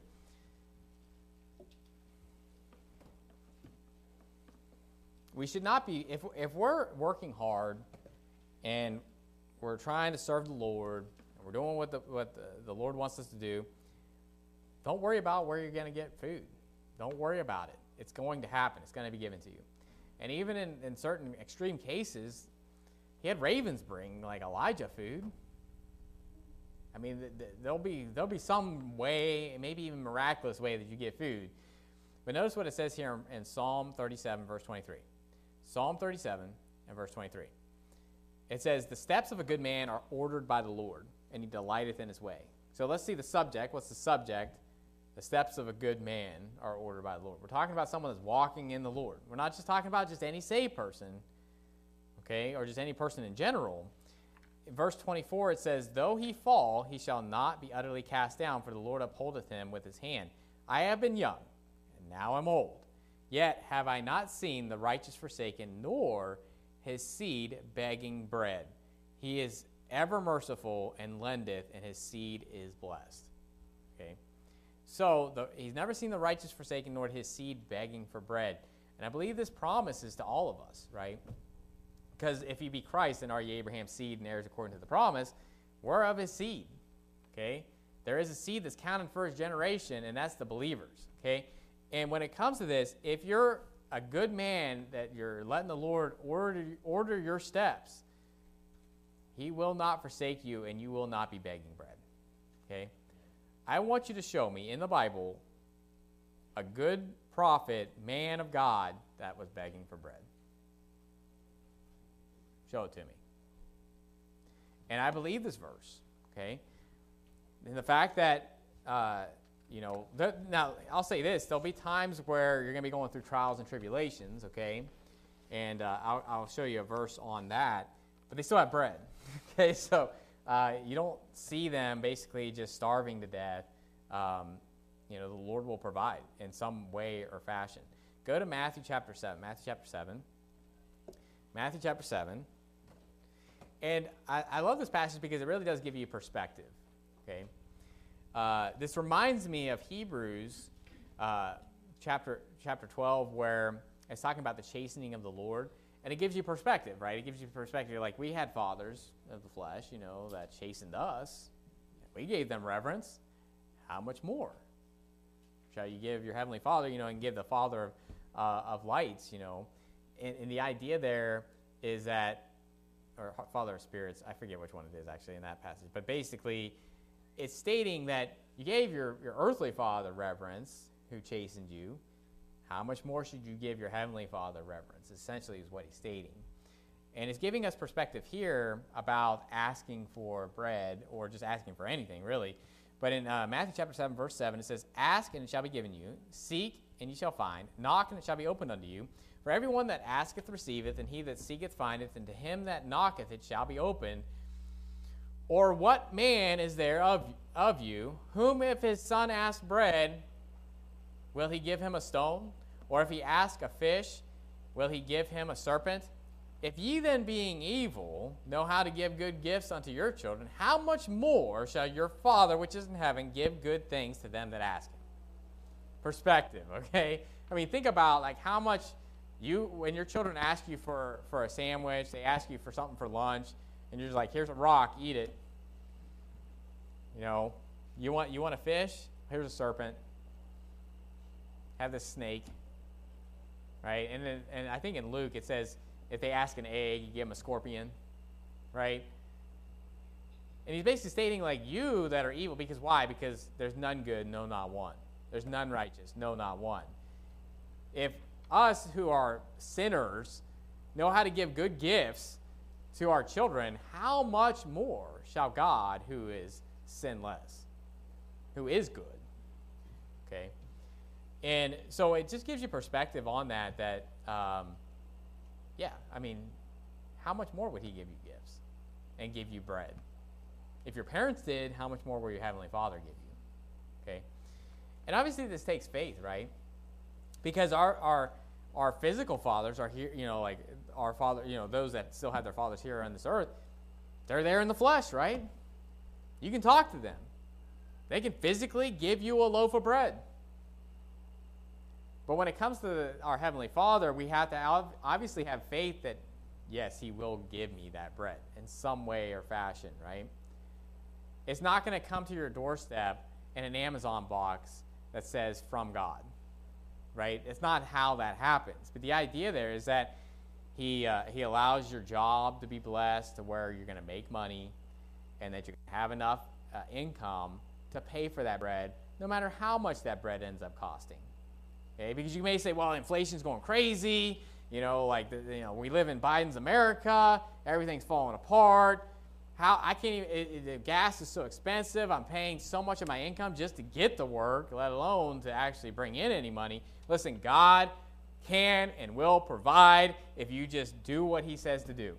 We should not be, if, if we're working hard and we're trying to serve the Lord, and we're doing what the, what the, the Lord wants us to do, don't worry about where you're going to get food. Don't worry about it. It's going to happen. It's going to be given to you. And even in, in certain extreme cases, he had ravens bring, like, Elijah food. I mean, th- th- there'll be there'll be some way, maybe even miraculous way that you get food. But notice what it says here in Psalm thirty-seven, verse twenty-three. Psalm thirty-seven and verse twenty-three. It says, the steps of a good man are ordered by the Lord, and he delighteth in his way. So let's see the subject. What's the subject? The steps of a good man are ordered by the Lord. We're talking about someone that's walking in the Lord. We're not just talking about just any saved person, okay, or just any person in general. In verse twenty-four, it says, though he fall, he shall not be utterly cast down, for the Lord upholdeth him with his hand. I have been young, and now am old. Yet have I not seen the righteous forsaken, nor his seed begging bread. He is ever merciful and lendeth, and his seed is blessed. Okay? So the, he's never seen the righteous forsaken, nor his seed begging for bread. And I believe this promise is to all of us, right? Because if you be Christ, then are ye Abraham's seed and heirs according to the promise, we're of his seed. Okay? There is a seed that's counted for his generation, and that's the believers. Okay? And when it comes to this, if you're a good man that you're letting the Lord order, order your steps, he will not forsake you, and you will not be begging bread. Okay? I want you to show me in the Bible a good prophet, man of God, that was begging for bread. Show it to me. And I believe this verse. Okay? And the fact that... Uh, You know, th- now I'll say this: there'll be times where you're going to be going through trials and tribulations, okay? And uh, I'll, I'll show you a verse on that. But they still have bread, okay? So uh, you don't see them basically just starving to death. Um, you know, the Lord will provide in some way or fashion. Go to Matthew chapter seven. Matthew chapter seven. Matthew chapter seven. And I, I love this passage because it really does give you perspective, okay? Uh, this reminds me of Hebrews uh, chapter chapter twelve, where it's talking about the chastening of the Lord, and it gives you perspective, right? It gives you perspective. Like, we had fathers of the flesh, you know, that chastened us. We gave them reverence. How much more shall you give your heavenly Father, you know, and give the Father of, uh, of lights, you know? And, and the idea there is that, or Father of spirits, I forget which one it is actually in that passage, but basically, it's stating that you gave your, your earthly father reverence, who chastened you. How much more should you give your heavenly Father reverence? Essentially is what he's stating. And it's giving us perspective here about asking for bread, or just asking for anything, really. But in uh, Matthew chapter seven, verse seven, it says, ask, and it shall be given you. Seek, and ye shall find. Knock, and it shall be opened unto you. For everyone that asketh receiveth, and he that seeketh findeth, and to him that knocketh it shall be opened. Or what man is there of, of you, whom if his son asks bread, will he give him a stone? Or if he ask a fish, will he give him a serpent? If ye then, being evil, know how to give good gifts unto your children, how much more shall your Father which is in heaven give good things to them that ask him? Perspective, okay? I mean, think about like how much you, when your children ask you for, for a sandwich, they ask you for something for lunch, and you're just like, here's a rock, eat it. You know, you want you want a fish? Here's a serpent. Have this snake. Right? And then, and I think in Luke it says, if they ask an egg, you give them a scorpion. Right? And he's basically stating like you that are evil, because why? Because there's none good, no, not one. There's none righteous, no, not one. If us who are sinners know how to give good gifts to our children, how much more shall God, who is sinless, who is good? Okay? And so it just gives you perspective on that, that, um, yeah, I mean, how much more would he give you gifts and give you bread? If your parents did, how much more will your Heavenly Father give you? Okay? And obviously this takes faith, right? Because our our our physical fathers are here, you know, like our father, you know, those that still have their fathers here on this earth, they're there in the flesh, right? You can talk to them. They can physically give you a loaf of bread. But when it comes to the, our Heavenly Father, we have to obviously have faith that, yes, he will give me that bread in some way or fashion, right? It's not going to come to your doorstep in an Amazon box that says from God, right? It's not how that happens. But the idea there is that he, uh, he allows your job to be blessed to where you're going to make money and that you can have enough uh, income to pay for that bread, no matter how much that bread ends up costing. Okay? Because you may say, well, inflation's going crazy. You know, like, the, you know, we live in Biden's America. Everything's falling apart. How I can't even, it, it, the gas is so expensive. I'm paying so much of my income just to get to work, let alone to actually bring in any money. Listen, God can and will provide if you just do what he says to do.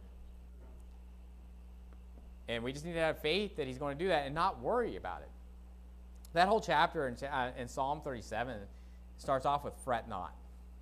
And we just need to have faith that he's going to do that and not worry about it. That whole chapter in, uh, in Psalm thirty-seven starts off with fret not.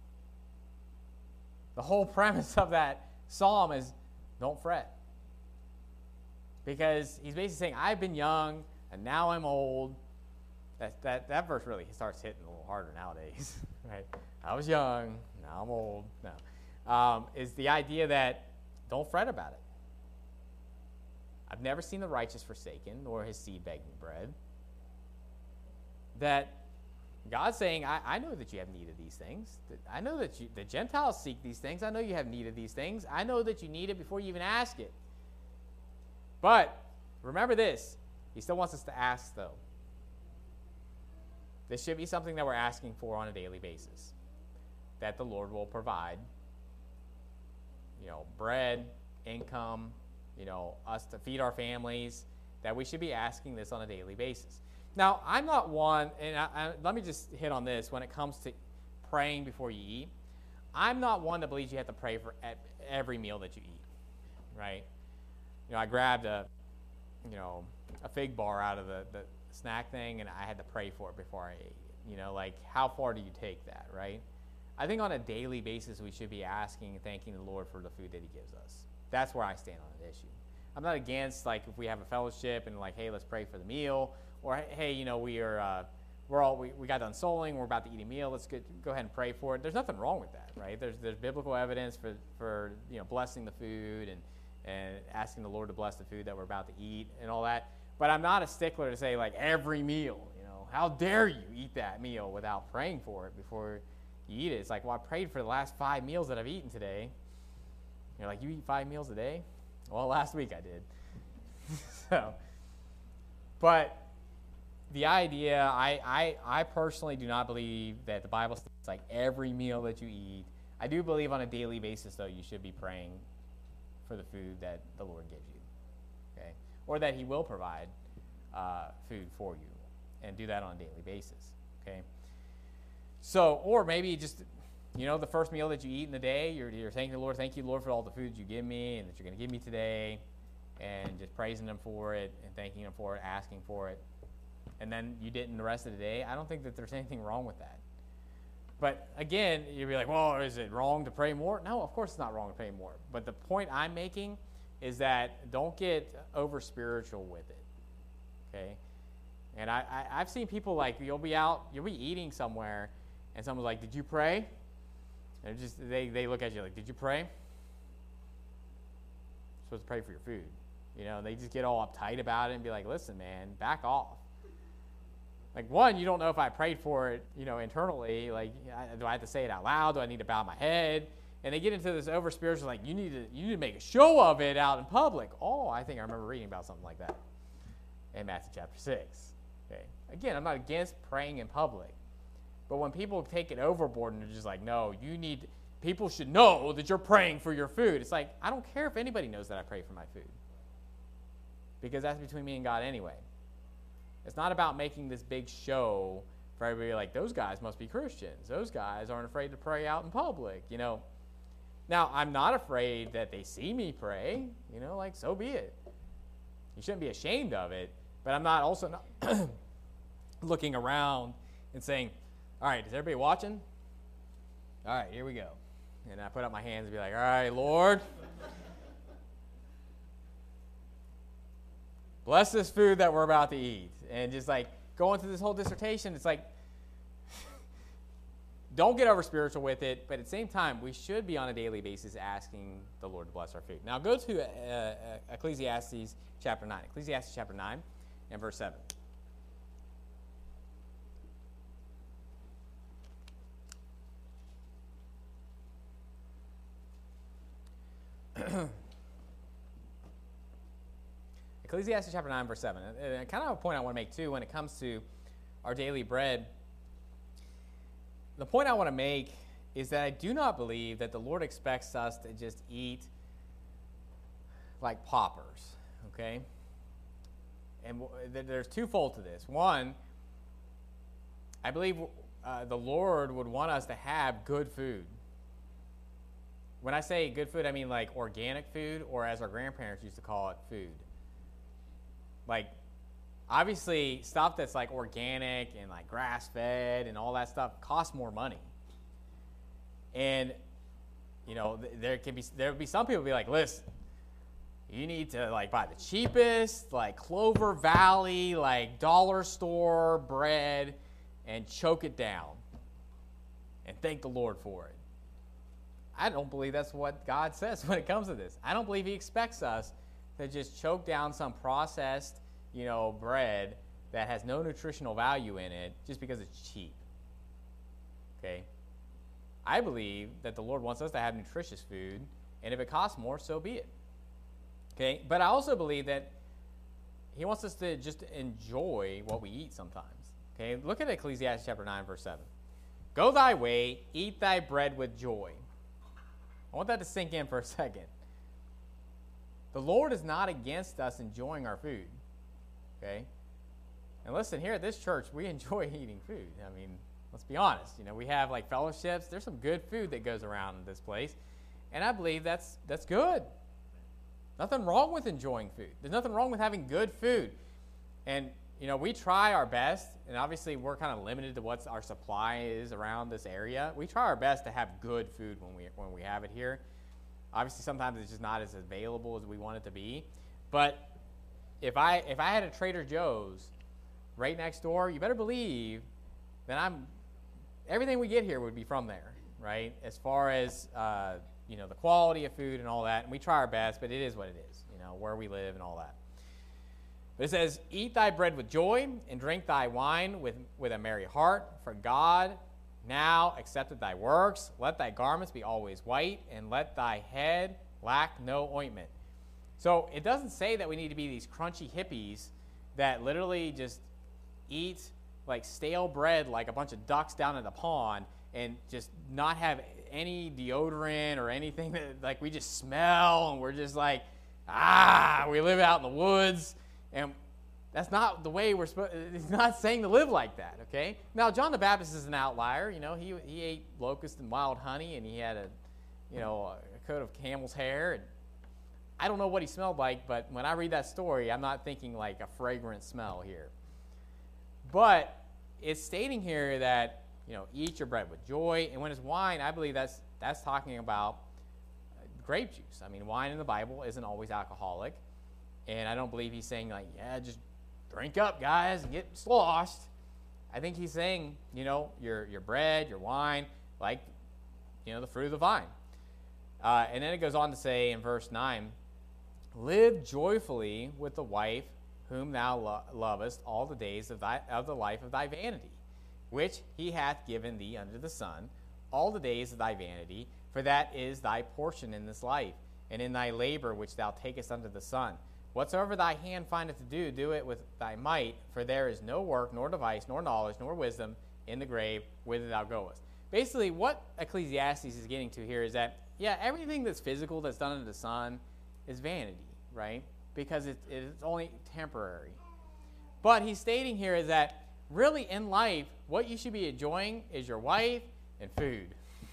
The whole premise of that psalm is don't fret. Because he's basically saying, I've been young, and now I'm old. That, that, that verse really starts hitting a little harder nowadays. Right? I was young, now I'm old. No. Um, is the idea that don't fret about it. I've never seen the righteous forsaken, nor his seed begging bread. That God's saying, I, I know that you have need of these things. I know that you, the Gentiles seek these things. I know you have need of these things. I know that you need it before you even ask it. But remember this, he still wants us to ask, though. This should be something that we're asking for on a daily basis, that the Lord will provide, you know, bread, income, you know, us to feed our families, that we should be asking this on a daily basis. Now, I'm not one, and I, I, let me just hit on this when it comes to praying before you eat. I'm not one that believes you have to pray for every meal that you eat, right? You know, I grabbed a, you know, a fig bar out of the, the snack thing, and I had to pray for it before I ate. You know, like, how far do you take that, right? I think on a daily basis, we should be asking and thanking the Lord for the food that he gives us. That's where I stand on the issue. I'm not against, like, if we have a fellowship and, like, hey, let's pray for the meal, or, hey, you know, we are, uh, we're all, we, we got done souling, we're about to eat a meal, let's get, go ahead and pray for it. There's nothing wrong with that, right? There's, there's biblical evidence for, for, you know, blessing the food and, and asking the Lord to bless the food that we're about to eat and all that. But I'm not a stickler to say, like, every meal, you know, how dare you eat that meal without praying for it before you eat it. It's like, well, I prayed for the last five meals that I've eaten today. You're like, you eat five meals a day? Well, last week I did. So, but the idea, I, I, I personally do not believe that the Bible says, like, every meal that you eat. I do believe on a daily basis, though, you should be praying for the food that the Lord gives you, okay? Or that he will provide uh, food for you, and do that on a daily basis, okay? So, or maybe just, you know, the first meal that you eat in the day, you're, you're thanking the Lord, thank you, Lord, for all the food you give me and that you're going to give me today. and just praising him for it and thanking him for it, asking for it, and then you didn't the rest of the day, I don't think that there's anything wrong with that. But again, you'd be like, well, is it wrong to pray more? No, of course it's not wrong to pray more. But the point I'm making is that don't get over spiritual with it, okay? And I, I, I've seen people like, you'll be out, you'll be eating somewhere, and someone's like, did you pray? And just they, they look at you like, did you pray? You're supposed to pray for your food. You know, they just get all uptight about it and be like, listen, man, back off. Like, one, you don't know if I prayed for it, you know, internally. Like, I, do I have to say it out loud? Do I need to bow my head? And they get into this over spiritual, like, you need to you need to make a show of it out in public. Oh, I think I remember reading about something like that in Matthew chapter six. Okay. Again, I'm not against praying in public. But when people take it overboard and they're just like, no, you need, people should know that you're praying for your food. It's like, I don't care if anybody knows that I pray for my food. Because that's between me and God anyway. It's not about making this big show for everybody like, those guys must be Christians. Those guys aren't afraid to pray out in public, you know. Now, I'm not afraid that they see me pray, you know, like, so be it. You shouldn't be ashamed of it, but I'm not also not looking around and saying, all right, is everybody watching? All right, here we go. And I put up my hands and be like, all right, Lord, bless this food that we're about to eat. And just like going through this whole dissertation, it's like, don't get over spiritual with it, but at the same time, we should be on a daily basis asking the Lord to bless our food. Now go to uh, uh, Ecclesiastes chapter nine. Ecclesiastes chapter nine and verse seven. Ecclesiastes chapter nine, verse seven. And kind of a point I want to make, too, when it comes to our daily bread. The point I want to make is that I do not believe that the Lord expects us to just eat like paupers, okay? And there's twofold to this. One, I believe uh, the Lord would want us to have good food. When I say good food, I mean like organic food, or as our grandparents used to call it, food. Like, obviously, stuff that's like organic and like grass-fed and all that stuff costs more money. And, you know, th- there can be there will be some people be like, listen, you need to like buy the cheapest, like Clover Valley, like dollar store bread, and choke it down, and thank the Lord for it. I don't believe that's what God says when it comes to this. I don't believe He expects us to just choke down some processed, you know, bread that has no nutritional value in it just because it's cheap. Okay? I believe that the Lord wants us to have nutritious food, and if it costs more, so be it. Okay? But I also believe that He wants us to just enjoy what we eat sometimes. Okay? Look at Ecclesiastes chapter nine, verse seven. Go thy way, eat thy bread with joy. I want that to sink in for a second. The Lord is not against us enjoying our food, okay? And listen, here at this church, we enjoy eating food. I mean, let's be honest. You know, we have like fellowships. There's some good food that goes around in this place, and I believe that's that's good. Nothing wrong with enjoying food. There's nothing wrong with having good food. And, you know, we try our best, and obviously we're kind of limited to what our supply is around this area. We try our best to have good food when we when we have it here. Obviously, sometimes it's just not as available as we want it to be. But if I if I had a Trader Joe's right next door, you better believe that I'm everything we get here would be from there, right? As far as uh, you know, the quality of food and all that. And we try our best, but it is what it is, you know, where we live and all that. But it says, eat thy bread with joy and drink thy wine with, with a merry heart, for God now accepted thy works. Let thy garments be always white, and let thy head lack no ointment. So it doesn't say that we need to be these crunchy hippies that literally just eat like stale bread like a bunch of ducks down in the pond and just not have any deodorant or anything that like we just smell and we're just like, ah, we live out in the woods. And that's not the way we're supposed. It's not saying to live like that, okay? Now, John the Baptist is an outlier. You know, he he ate locusts and wild honey, and he had a, you know, a coat of camel's hair. And I don't know what he smelled like, but when I read that story, I'm not thinking like a fragrant smell here. But it's stating here that, you know, eat your bread with joy. And when it's wine, I believe that's that's talking about grape juice. I mean, wine in the Bible isn't always alcoholic. And I don't believe he's saying like, yeah, just drink up, guys, and get sloshed. I think he's saying, you know, your your bread, your wine, like, you know, the fruit of the vine. Uh, and then it goes on to say in verse nine, live joyfully with the wife whom thou lo- lovest all the days of thy of the life of thy vanity, which he hath given thee under the sun, all the days of thy vanity, for that is thy portion in this life, and in thy labor which thou takest under the sun. Whatsoever thy hand findeth to do, do it with thy might, for there is no work, nor device, nor knowledge, nor wisdom in the grave whither thou goest. Basically, what Ecclesiastes is getting to here is that, yeah, everything that's physical that's done under the sun is vanity, right? Because it, it's only temporary. But he's stating here is that really in life, what you should be enjoying is your wife and food.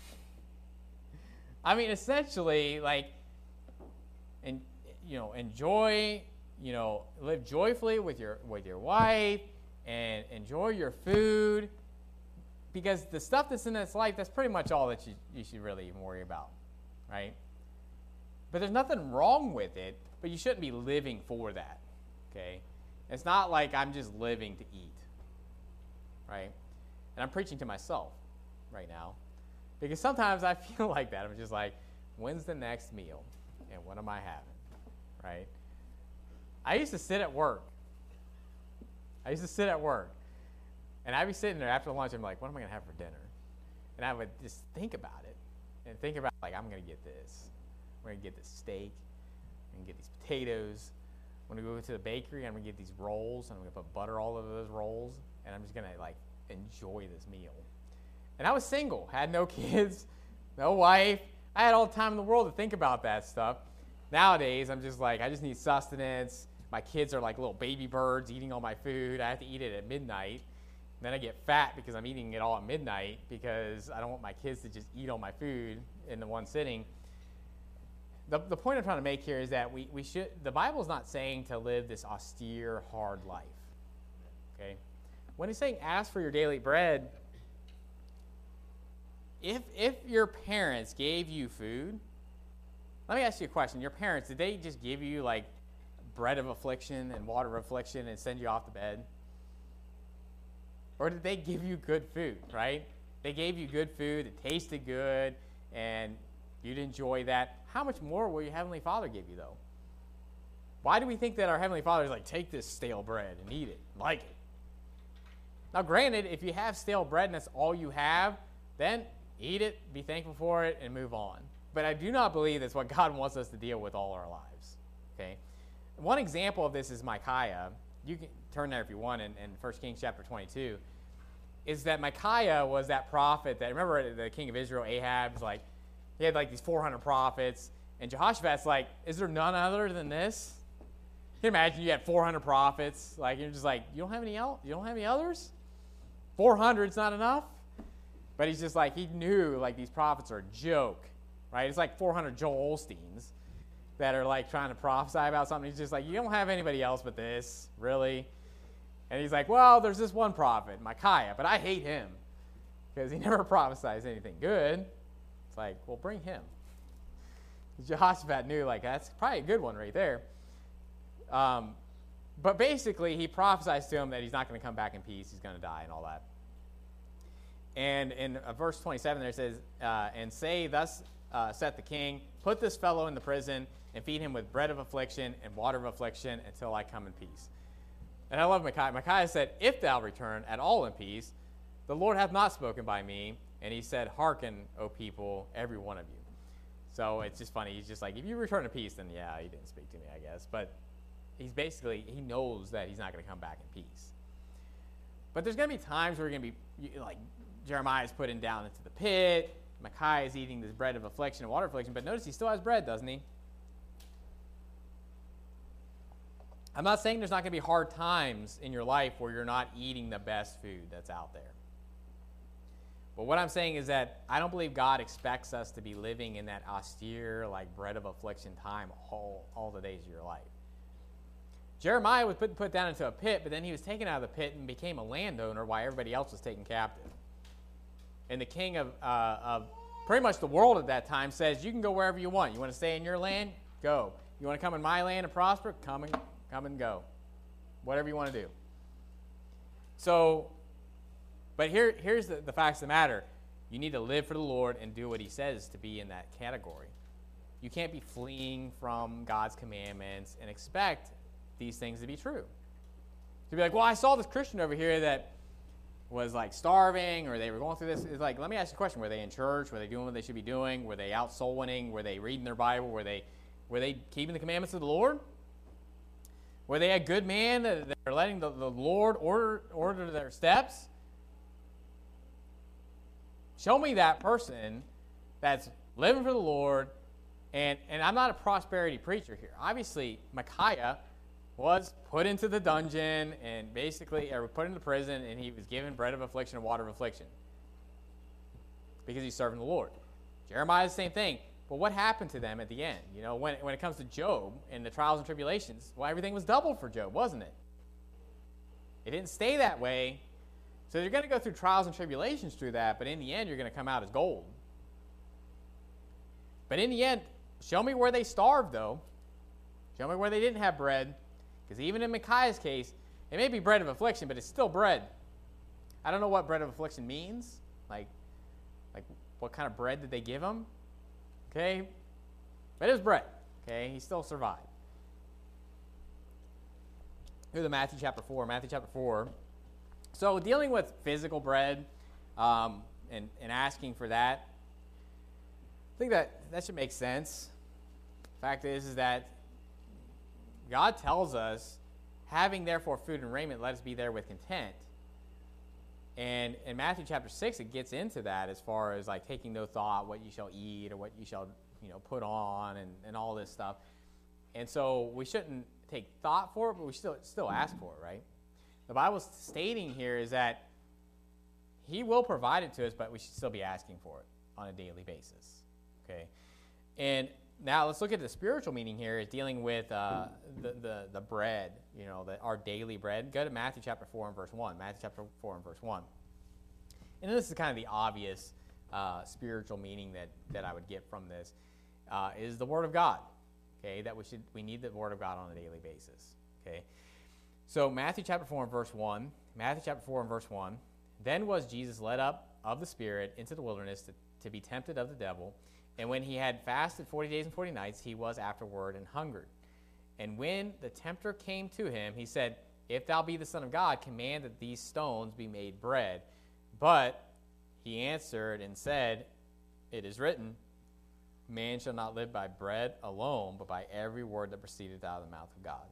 I mean, essentially, like, and you know, enjoy, you know, live joyfully with your with your wife and enjoy your food, because the stuff that's in this life, that's pretty much all that you, you should really even worry about, right? But there's nothing wrong with it, but you shouldn't be living for that, okay? It's not like I'm just living to eat, right? And I'm preaching to myself right now, because sometimes I feel like that. I'm just like, when's the next meal, and what am I having? Right? I used to sit at work. I used to sit at work. And I'd be sitting there after lunch, and I'm like, what am I going to have for dinner? And I would just think about it. And think about, like, I'm going to get this. I'm going to get this steak. I'm going to get these potatoes. I'm going to go to the bakery. I'm going to get these rolls. I'm going to put butter all over those rolls. And I'm just going to, like, enjoy this meal. And I was single. Had no kids. No wife. I had all the time in the world to think about that stuff. Nowadays, I'm just like, I just need sustenance. My kids are like little baby birds eating all my food. I have to eat it at midnight. And then I get fat because I'm eating it all at midnight because I don't want my kids to just eat all my food in the one sitting. The, the point I'm trying to make here is that we, we should, the Bible's not saying to live this austere, hard life. Okay? When it's saying ask for your daily bread, if if your parents gave you food, let me ask you a question. Your parents, did they just give you like bread of affliction and water of affliction and send you off to bed? Or did they give you good food, right? They gave you good food, it tasted good, and you'd enjoy that. How much more will your Heavenly Father give you, though? Why do we think that our Heavenly Father is like, take this stale bread and eat it, like it? Now, granted, if you have stale bread and that's all you have, then eat it, be thankful for it, and move on. But I do not believe that's what God wants us to deal with all our lives, okay? One example of this is Micaiah. You can turn there if you want in, in First Kings chapter twenty-two, is that Micaiah was that prophet that, remember the king of Israel, Ahab's like, he had like these four hundred prophets, and Jehoshaphat's like, is there none other than this? Can you imagine you had four hundred prophets, like you're just like, you don't have any el- you don't have any others? four hundred's not enough? But he's just like, he knew like these prophets are a joke. Right? It's like four hundred Joel Osteens that are like trying to prophesy about something. He's just like, you don't have anybody else but this, really? And he's like, well, there's this one prophet, Micaiah, but I hate him because he never prophesies anything good. It's like, well, bring him. Jehoshaphat knew, like, that's probably a good one right there. Um, but basically, he prophesies to him that he's not going to come back in peace. He's going to die and all that. And in uh, verse twenty-seven there it says, uh, and say, thus uh, saith the king, put this fellow in the prison and feed him with bread of affliction and water of affliction until I come in peace. And I love Micaiah. Micaiah said, if thou return at all in peace, the Lord hath not spoken by me. And he said, hearken, O people, every one of you. So it's just funny. He's just like, if you return in peace, then yeah, he didn't speak to me, I guess. But he's basically, he knows that he's not going to come back in peace. But there's going to be times where you're going to be, like, Jeremiah's put down into the pit. Micaiah is eating this bread of affliction and water affliction. But notice he still has bread, doesn't he? I'm not saying there's not going to be hard times in your life where you're not eating the best food that's out there. But what I'm saying is that I don't believe God expects us to be living in that austere, like bread of affliction time all, all the days of your life. Jeremiah was put, put down into a pit, but then he was taken out of the pit and became a landowner while everybody else was taken captive. And the king of, uh, of pretty much the world at that time says, you can go wherever you want. You want to stay in your land? Go. You want to come in my land and prosper? Come and, come and go. Whatever you want to do. So, but here, here's the, the facts of the matter. You need to live for the Lord and do what he says to be in that category. You can't be fleeing from God's commandments and expect these things to be true. To be like, well, I saw this Christian over here that was like starving, or they were going through this. It's like, let me ask you a question. Were they in church? Were they doing what they should be doing? Were they out soul winning? Were they reading their Bible? Were they, were they keeping the commandments of the Lord? Were they a good man that they're letting the, the Lord order, order their steps? Show me that person that's living for the Lord. And, and I'm not a prosperity preacher here. Obviously, Micaiah was put into the dungeon and basically or put into prison, and he was given bread of affliction and water of affliction because he's serving the Lord. Jeremiah, the same thing. But what happened to them at the end? You know, when, when it comes to Job and the trials and tribulations, well, everything was doubled for Job, wasn't it? It didn't stay that way. So you're going to go through trials and tribulations through that, but in the end, you're going to come out as gold. But in the end, show me where they starved, though. Show me where they didn't have bread. Because even in Micaiah's case, it may be bread of affliction, but it's still bread. I don't know what bread of affliction means. Like, like what kind of bread did they give him? Okay? But it was bread. Okay? He still survived. Go to Matthew chapter four. Matthew chapter four. So dealing with physical bread um, and, and asking for that, I think that, that should make sense. The fact is, is that God tells us, having therefore food and raiment, let us be there with content. And in Matthew chapter six, it gets into that as far as like taking no thought what you shall eat or what you shall, you know, put on and, and all this stuff. And so we shouldn't take thought for it, but we still still ask for it, right? The Bible's stating here is that he will provide it to us, but we should still be asking for it on a daily basis, okay? And now let's look at the spiritual meaning here is dealing with uh, the, the, the bread, you know, the, our daily bread. Go to Matthew chapter four and verse one. Matthew chapter four and verse one. And this is kind of the obvious uh, spiritual meaning that, that I would get from this, uh, is the Word of God, okay, that we should we need the Word of God on a daily basis, okay. So Matthew chapter four and verse one, Matthew chapter four and verse one, then was Jesus led up of the Spirit into the wilderness to, to be tempted of the devil. And when he had fasted forty days and forty nights, he was afterward and hungered. And when the tempter came to him, he said, if thou be the Son of God, command that these stones be made bread. But he answered and said, it is written, man shall not live by bread alone, but by every word that proceedeth out of the mouth of God.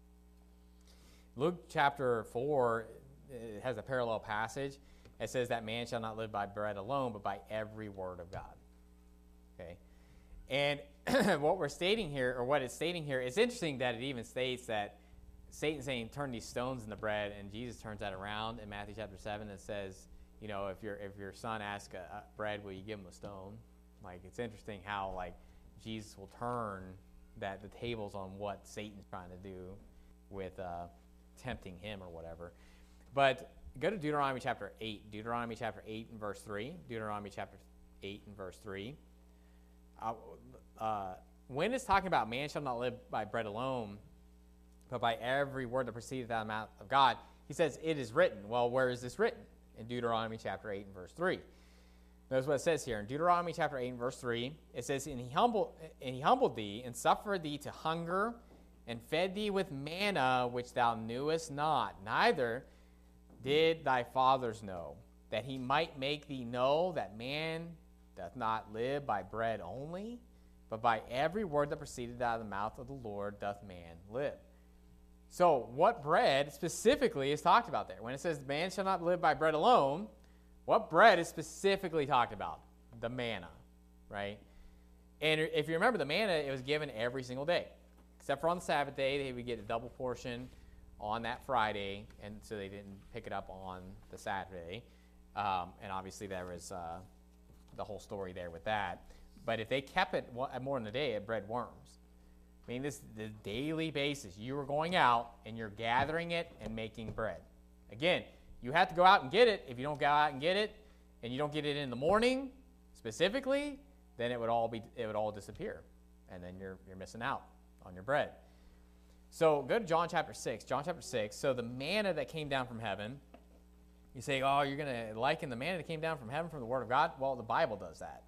Luke chapter four it has a parallel passage. It says that man shall not live by bread alone, but by every word of God. Okay, and what we're stating here, or what it's stating here, it's interesting that it even states that Satan's saying, turn these stones into bread, and Jesus turns that around in Matthew chapter seven and says, you know, if your if your son asks a, a bread, will you give him a stone? Like, it's interesting how, like, Jesus will turn that the tables on what Satan's trying to do with uh, tempting him or whatever. But go to Deuteronomy chapter eight. Deuteronomy chapter eight and verse three. Deuteronomy chapter eight and verse three. Uh, uh, when it's talking about man shall not live by bread alone, but by every word that proceedeth out of the mouth of God, he says, it is written. Well, where is this written? In Deuteronomy chapter eight and verse three. Notice what it says here. In Deuteronomy chapter eight and verse three, it says, and he humbled, and he humbled thee, and suffered thee to hunger, and fed thee with manna, which thou knewest not, neither did thy fathers know, that he might make thee know that man doth not live by bread only, but by every word that proceeded out of the mouth of the Lord doth man live. So what bread specifically is talked about there? When it says man shall not live by bread alone, what bread is specifically talked about? The manna, right? And if you remember, the manna, it was given every single day. Except for on the Sabbath day, they would get a double portion on that Friday, and so they didn't pick it up on the Saturday. Um, and obviously there was uh, the whole story there with that. But if they kept it more than a day, it bred worms. I mean, this the daily basis. You were going out and you're gathering it and making bread. Again, you have to go out and get it. If you don't go out and get it, and you don't get it in the morning specifically, then it would all be it would all disappear, and then you're you're missing out on your bread. So go to John chapter six. John chapter six. So the manna that came down from heaven. You say, oh, you're going to liken the manna that came down from heaven from the Word of God? Well, the Bible does that.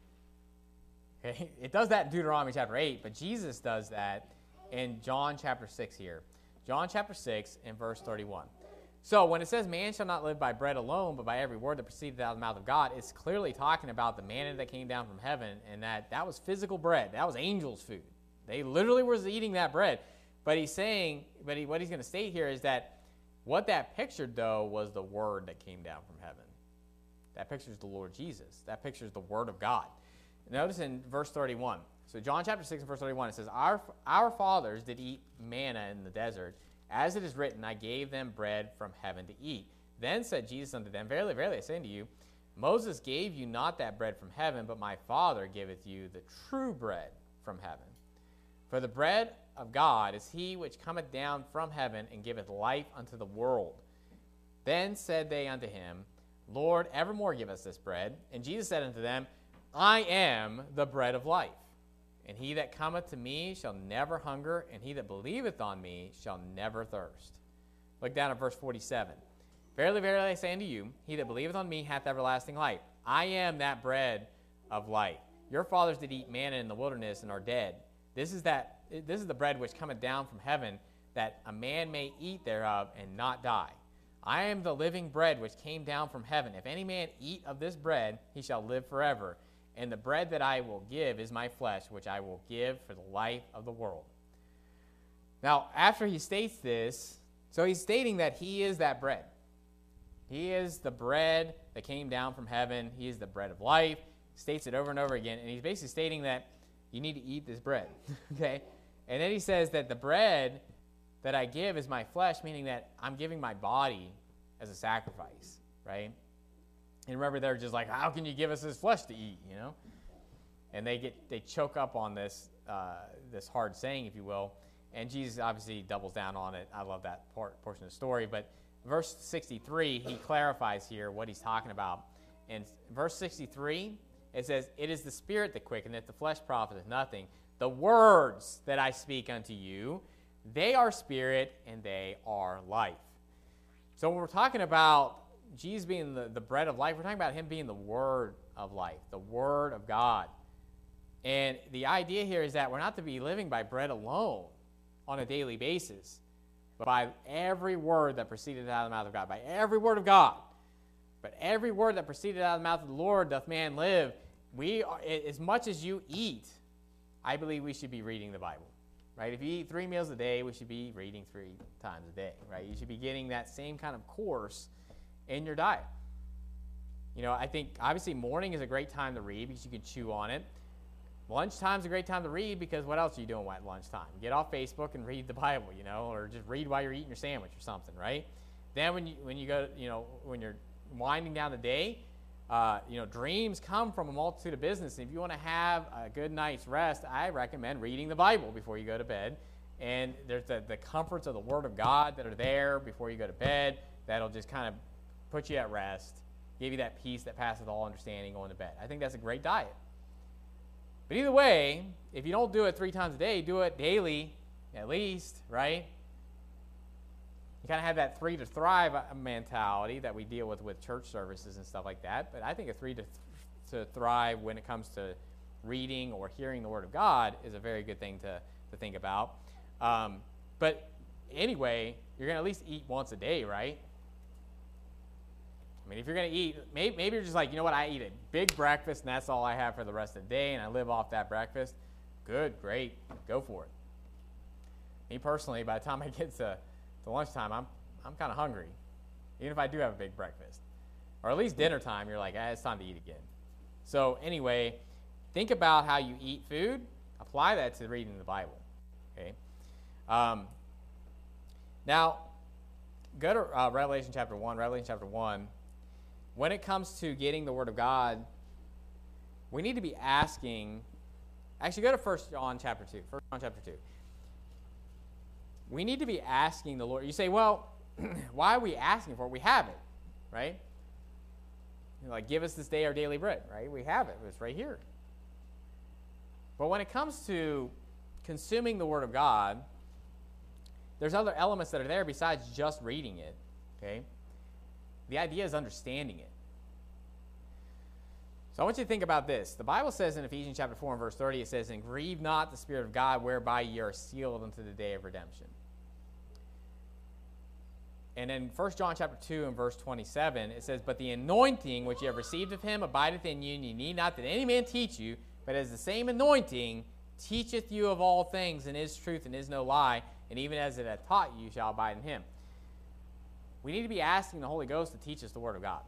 Okay? It does that in Deuteronomy chapter eight, but Jesus does that in John chapter six here. John chapter six and verse thirty-one. So when it says, man shall not live by bread alone, but by every word that proceeded out of the mouth of God, it's clearly talking about the manna that came down from heaven, and that that was physical bread. That was angels' food. They literally were eating that bread. But he's saying, but he, what he's going to state here is that what that pictured, though, was the word that came down from heaven. That pictures the Lord Jesus. That pictures the word of God. Notice in verse thirty-one. So John chapter six and verse thirty-one, it says, Our, our fathers did eat manna in the desert. As it is written, I gave them bread from heaven to eat. Then said Jesus unto them, Verily, verily, I say unto you, Moses gave you not that bread from heaven, but my Father giveth you the true bread from heaven. For the bread of God is he which cometh down from heaven and giveth life unto the world. Then said they unto him, Lord, evermore give us this bread. And Jesus said unto them, I am the bread of life. And he that cometh to me shall never hunger, and he that believeth on me shall never thirst. Look down at verse forty-seven. Verily, verily, I say unto you, he that believeth on me hath everlasting life. I am that bread of life. Your fathers did eat manna in the wilderness and are dead. This is that. This is the bread which cometh down from heaven, that a man may eat thereof and not die. I am the living bread which came down from heaven. If any man eat of this bread, he shall live forever. And the bread that I will give is my flesh, which I will give for the life of the world. Now, after he states this, so he's stating that he is that bread. He is the bread that came down from heaven. He is the bread of life. He states it over and over again. And he's basically stating that you need to eat this bread. Okay? And then he says that the bread that I give is my flesh, meaning that I'm giving my body as a sacrifice, right? And remember, they're just like, how can you give us this flesh to eat, you know? And they get they choke up on this uh, this hard saying, if you will. And Jesus obviously doubles down on it. I love that part, portion of the story. But verse sixty-three, he clarifies here what he's talking about. In verse sixty-three, it says, it is the spirit that quickeneth, the flesh profiteth nothing. The words that I speak unto you, they are spirit and they are life. So when we're talking about Jesus being the, the bread of life, we're talking about him being the word of life, the word of God. And the idea here is that we're not to be living by bread alone on a daily basis, but by every word that proceeded out of the mouth of God, by every word of God. But every word that proceeded out of the mouth of the Lord doth man live. We are, as much as you eat, I believe we should be reading the Bible, right? If you eat three meals a day, we should be reading three times a day, right? You should be getting that same kind of course in your diet. You know, I think obviously morning is a great time to read because you can chew on it. Lunchtime is a great time to read because what else are you doing at lunchtime? Get off Facebook and read the Bible, you know, or just read while you're eating your sandwich or something, right? Then when you when you go, you know, when you're winding down the day, uh, you know, dreams come from a multitude of business. And if you want to have a good night's rest, I recommend reading the Bible before you go to bed. And there's the, the comforts of the Word of God that are there before you go to bed that'll just kind of put you at rest, give you that peace that passeth all understanding going to bed. I think that's a great diet. But either way, if you don't do it three times a day, do it daily at least, right? You kind of have that three to thrive mentality that we deal with with church services and stuff like that. But I think a three to, th- to thrive when it comes to reading or hearing the Word of God is a very good thing to, to think about. Um, but anyway, you're going to at least eat once a day, right? I mean, if you're going to eat, maybe, maybe you're just like, you know what, I eat a big breakfast and that's all I have for the rest of the day and I live off that breakfast. Good, great, go for it. Me personally, by the time I get to, to lunchtime, I'm I'm kind of hungry, even if I do have a big breakfast. Or at least dinner time, you're like, ah, it's time to eat again. So anyway, think about how you eat food. Apply that to reading the Bible, okay? Um, now, go to uh, Revelation chapter one. Revelation chapter one. when it comes to getting the Word of God, we need to be asking. Actually, go to First John chapter two. First John chapter two. We need to be asking the Lord. You say, well, why are we asking for it? We have it, right? You're like, give us this day our daily bread, right? We have it. It's right here. But when it comes to consuming the Word of God, there's other elements that are there besides just reading it, okay? The idea is understanding it. So I want you to think about this. The Bible says in Ephesians chapter four and verse thirty, it says, and grieve not the Spirit of God, whereby ye are sealed unto the day of redemption. And in First John chapter two and verse twenty-seven, it says, but the anointing which ye have received of him abideth in you, and ye need not that any man teach you, but as the same anointing teacheth you of all things, and is truth and is no lie, and even as it hath taught you, you shall abide in him. We need to be asking the Holy Ghost to teach us the Word of God.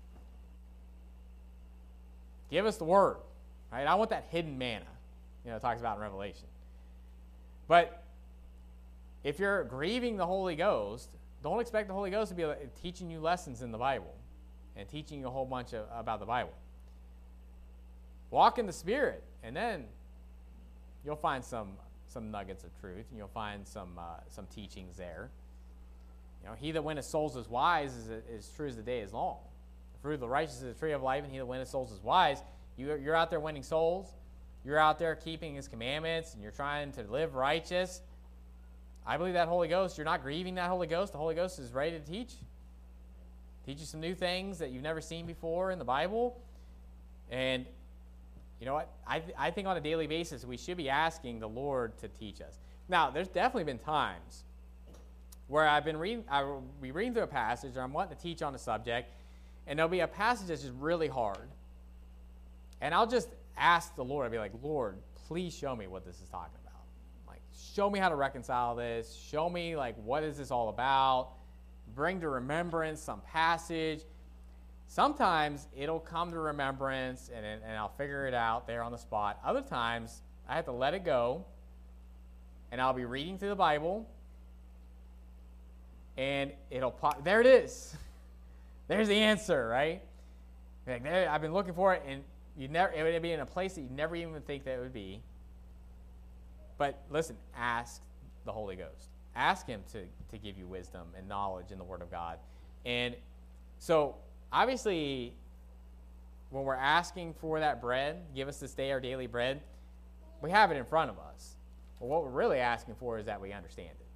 Give us the Word, right? I want that hidden manna, you know, it talks about in Revelation. But if you're grieving the Holy Ghost, don't expect the Holy Ghost to be teaching you lessons in the Bible and teaching you a whole bunch of, about the Bible. Walk in the Spirit, and then you'll find some some nuggets of truth, and you'll find some uh, some teachings there. You know, he that winneth souls is wise is as true as the day is long. The fruit of the righteous is the tree of life, and he that winneth souls is wise. You, you're out there winning souls. You're out there keeping his commandments, and you're trying to live righteous. I believe that Holy Ghost, you're not grieving that Holy Ghost. The Holy Ghost is ready to teach. Teach you some new things that you've never seen before in the Bible. And you know what? I, th- I think on a daily basis, we should be asking the Lord to teach us. Now, there's definitely been times where I've been reading, I will be reading through a passage, or I'm wanting to teach on a subject, and there'll be a passage that's just really hard. And I'll just ask the Lord, I'll be like, Lord, please show me what this is talking about. Like, show me how to reconcile this. Show me, like, what is this all about? Bring to remembrance some passage. Sometimes it'll come to remembrance, and, and I'll figure it out there on the spot. Other times, I have to let it go, and I'll be reading through the Bible, and it'll pop. There it is. There's the answer, right? Like, there, I've been looking for it, and you never. It would be in a place that you never even think that it would be. But listen, ask the Holy Ghost. Ask him to, to give you wisdom and knowledge in the Word of God. And so, obviously, when we're asking for that bread, give us this day our daily bread, we have it in front of us. But what we're really asking for is that we understand it.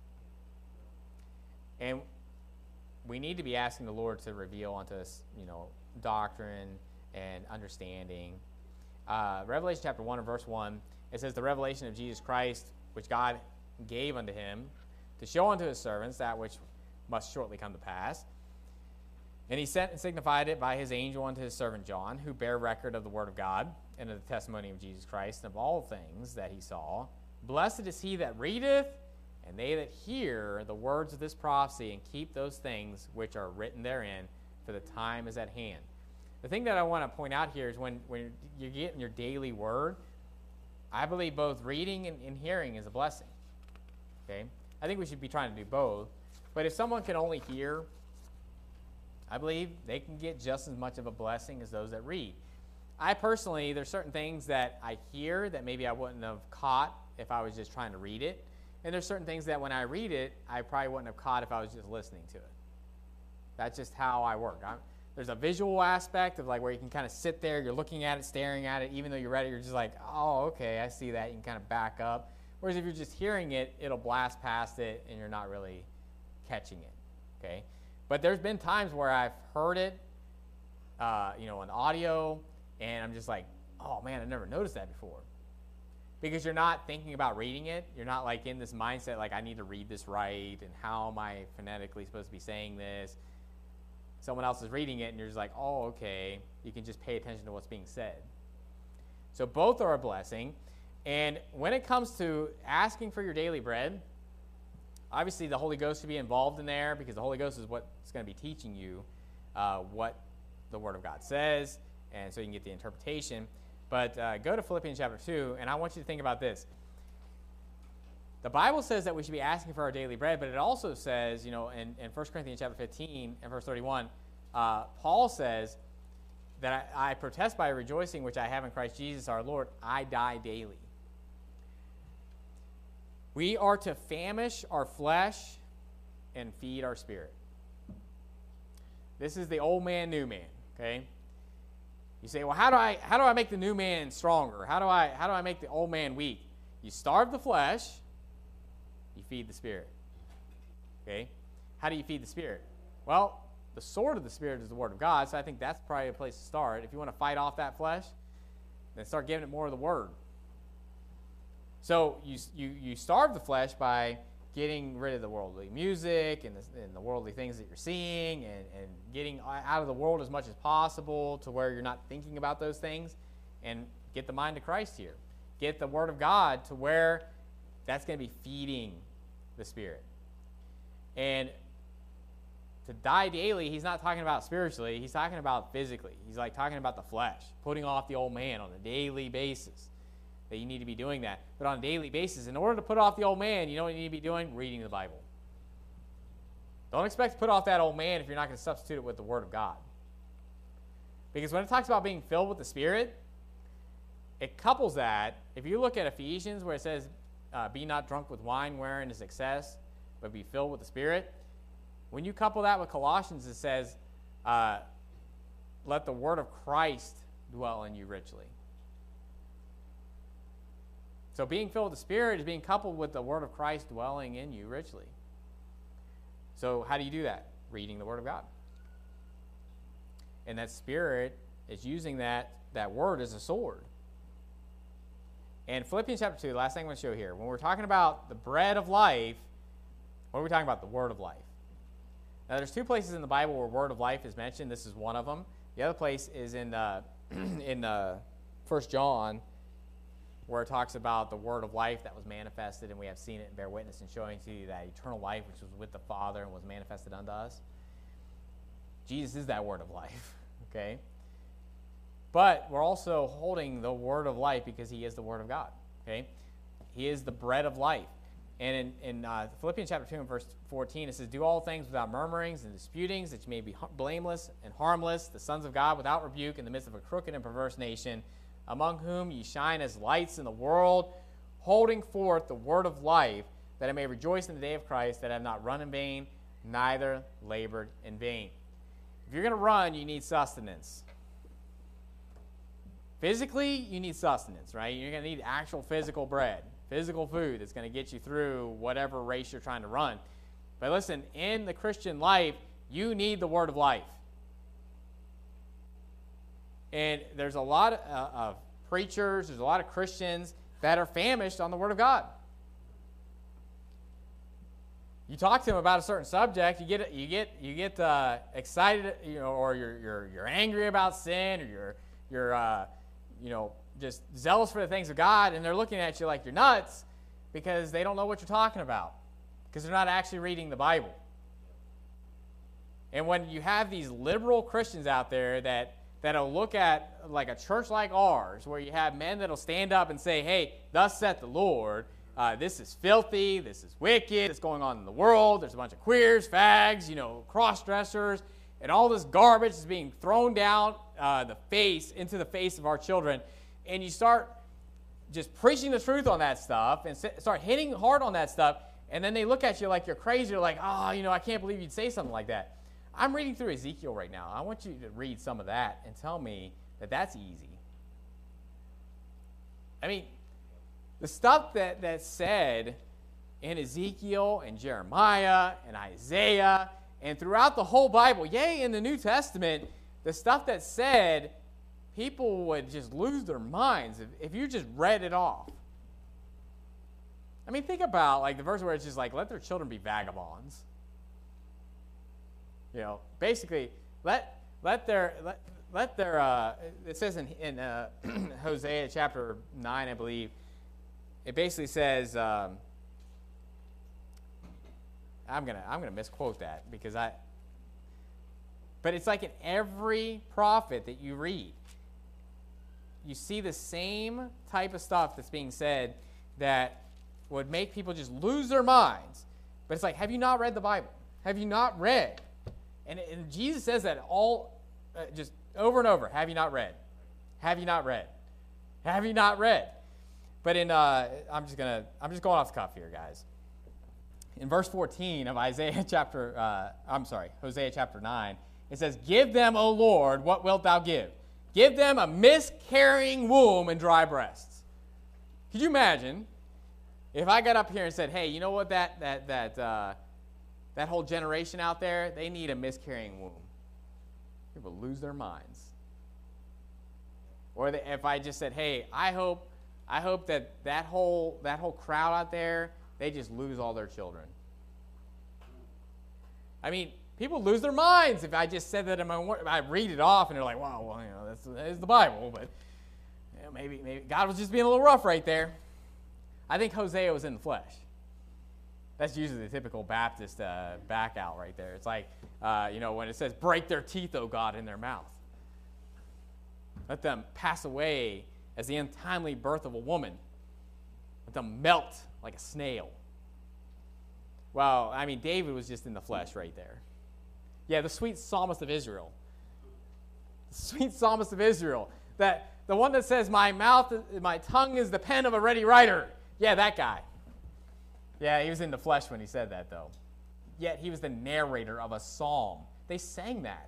And we need to be asking the Lord to reveal unto us, you know, doctrine and understanding. Uh, Revelation chapter one and verse one, it says, the revelation of Jesus Christ, which God gave unto him, to show unto his servants that which must shortly come to pass. And he sent and signified it by his angel unto his servant John, who bare record of the word of God, and of the testimony of Jesus Christ, and of all things that he saw. Blessed is he that readeth, and they that hear the words of this prophecy, and keep those things which are written therein, for the time is at hand. The thing that I want to point out here is when, when you're getting your daily word, I believe both reading and, and hearing is a blessing. Okay? I think we should be trying to do both. But if someone can only hear, I believe they can get just as much of a blessing as those that read. I personally, there's certain things that I hear that maybe I wouldn't have caught if I was just trying to read it. And there's certain things that when I read it, I probably wouldn't have caught if I was just listening to it. That's just how I work. I'm, there's a visual aspect of like where you can kind of sit there, you're looking at it, staring at it, even though you're read it, you're just like, oh, okay, I see that. You can kind of back up. Whereas if you're just hearing it, it'll blast past it and you're not really catching it, okay? But there's been times where I've heard it, uh, you know, on audio, and I'm just like, oh man, I never noticed that before. Because you're not thinking about reading it. You're not like in this mindset like I need to read this right, and how am I phonetically supposed to be saying this? Someone else is reading it, and you're just like, oh, okay. You can just pay attention to what's being said. So both are a blessing. And when it comes to asking for your daily bread, obviously the Holy Ghost should be involved in there, because the Holy Ghost is what's going to be teaching you uh, what the Word of God says, and so you can get the interpretation. But uh, go to Philippians chapter two, and I want you to think about this. The Bible says that we should be asking for our daily bread, but it also says, you know, in, in First Corinthians chapter fifteen and verse thirty-one, Uh, Paul says that I, I protest by rejoicing which I have in Christ Jesus our Lord. I die daily. We are to famish our flesh and feed our spirit. This is the old man, new man, okay? You say, well, how do I how do I make the new man stronger? How do I how do I make the old man weak? You starve the flesh, you feed the spirit. Okay? How do you feed the spirit? Well, the sword of the spirit is the word of God, so I think that's probably a place to start. If you want to fight off that flesh, then start giving it more of the word. So you you you starve the flesh by getting rid of the worldly music and the, and the worldly things that you're seeing, and, and getting out of the world as much as possible to where you're not thinking about those things, and get the mind of Christ here. Get the word of God to where that's going to be feeding the spirit. And to die daily, he's not talking about spiritually, he's talking about physically. He's like talking about the flesh, putting off the old man on a daily basis. That you need to be doing that. But on a daily basis, in order to put off the old man, you know what you need to be doing? Reading the Bible. Don't expect to put off that old man if you're not going to substitute it with the Word of God. Because when it talks about being filled with the Spirit, it couples that. If you look at Ephesians where it says, uh, be not drunk with wine wherein is excess, but be filled with the Spirit. When you couple that with Colossians, it says, uh, let the word of Christ dwell in you richly. So being filled with the Spirit is being coupled with the word of Christ dwelling in you richly. So how do you do that? Reading the word of God. And that Spirit is using that, that word as a sword. And Philippians chapter two, the last thing I'm going to show here. When we're talking about the bread of life, what are we talking about? The word of life. Now there's two places in the Bible where word of life is mentioned. This is one of them. The other place is in, uh, in uh, First John, where it talks about the word of life that was manifested, and we have seen it and bear witness in showing to you that eternal life which was with the Father and was manifested unto us. Jesus is that word of life, okay? But we're also holding the word of life because he is the word of God, okay? He is the bread of life. And in, in uh, Philippians chapter two and verse fourteen, it says, do all things without murmurings and disputings, that you may be blameless and harmless, the sons of God without rebuke in the midst of a crooked and perverse nation, among whom ye shine as lights in the world, holding forth the word of life, that I may rejoice in the day of Christ, that I have not run in vain, neither labored in vain. If you're going to run, you need sustenance. Physically, you need sustenance, right? You're going to need actual physical bread, physical food that's going to get you through whatever race you're trying to run. But listen, in the Christian life, you need the word of life. And there's a lot of, uh, of preachers, there's a lot of Christians that are famished on the Word of God. You talk to them about a certain subject, you get you get you get uh, excited, you know, or you're you're you're angry about sin, or you're you're uh, you know just zealous for the things of God, and they're looking at you like you're nuts because they don't know what you're talking about, because they're not actually reading the Bible. And when you have these liberal Christians out there that that'll look at like a church like ours, where you have men that'll stand up and say, hey, thus saith the Lord, uh, this is filthy, this is wicked, it's going on in the world, there's a bunch of queers, fags, you know, cross-dressers, and all this garbage is being thrown down uh, the face, into the face of our children, and you start just preaching the truth on that stuff, and start hitting hard on that stuff, and then they look at you like you're crazy, they're like, oh, you know, I can't believe you'd say something like that. I'm reading through Ezekiel right now. I want you to read some of that and tell me that that's easy. I mean, the stuff that, that's said in Ezekiel and Jeremiah and Isaiah and throughout the whole Bible, yea, in the New Testament, the stuff that's said, people would just lose their minds if, if you just read it off. I mean, think about like the verse where it's just like, let their children be vagabonds. You know, basically, let let their let let their. Uh, it says in in uh, Hosea chapter nine, I believe. It basically says. Um, I'm gonna I'm gonna misquote that because I. But it's like in every prophet that you read, you see the same type of stuff that's being said that would make people just lose their minds. But it's like, have you not read the Bible? Have you not read And, and Jesus says that all, uh, just over and over. Have you not read? Have you not read? Have you not read? But in, uh, I'm just gonna, I'm just going off the cuff here, guys. In verse fourteen of Isaiah chapter, uh, I'm sorry, Hosea chapter nine, it says, "Give them, O Lord, what wilt thou give? Give them a miscarrying womb and dry breasts." Could you imagine if I got up here and said, "Hey, you know what? That that that uh, that whole generation out there, they need a miscarrying womb." People lose their minds. Or the, if I just said, "Hey, I hope, I hope that that whole that whole crowd out there, they just lose all their children." I mean, people lose their minds if I just said that in my word. I read it off and they're like, "Wow, well, you know, that's, that is the Bible," but you know, maybe maybe God was just being a little rough right there. I think Hosea was in the flesh. That's usually the typical Baptist uh, back out right there. It's like, uh, you know, when it says, "Break their teeth, O God, in their mouth. Let them pass away as the untimely birth of a woman. Let them melt like a snail." Well, I mean, David was just in the flesh right there. Yeah, the sweet psalmist of Israel. The sweet psalmist of Israel. That the one that says, "My mouth, my tongue is the pen of a ready writer." Yeah, that guy. Yeah, he was in the flesh when he said that, though. Yet he was the narrator of a psalm. They sang that.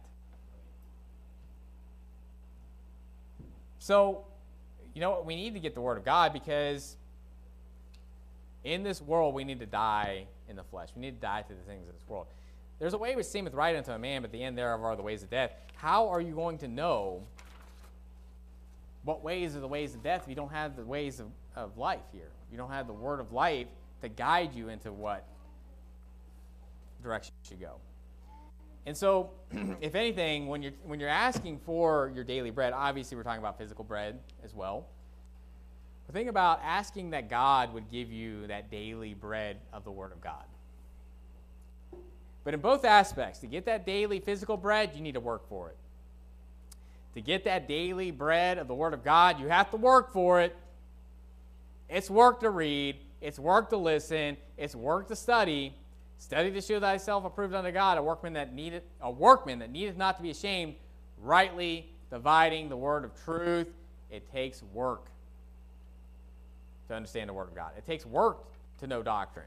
So, you know what? We need to get the Word of God, because in this world we need to die in the flesh. We need to die to the things of this world. There's a way which seemeth right unto a man, but the end thereof are the ways of death. How are you going to know what ways are the ways of death if you don't have the ways of, of life here? You don't have the Word of life to guide you into what direction you should go. And so, if anything, when you're when you're asking for your daily bread, obviously we're talking about physical bread as well. But think about asking that God would give you that daily bread of the Word of God. But in both aspects, to get that daily physical bread, you need to work for it. To get that daily bread of the Word of God, you have to work for it. It's work to read. It's work to listen. It's work to study. Study to show thyself approved unto God, a workman that needeth, a workman that needeth not to be ashamed, rightly dividing the word of truth. It takes work to understand the Word of God. It takes work to know doctrine.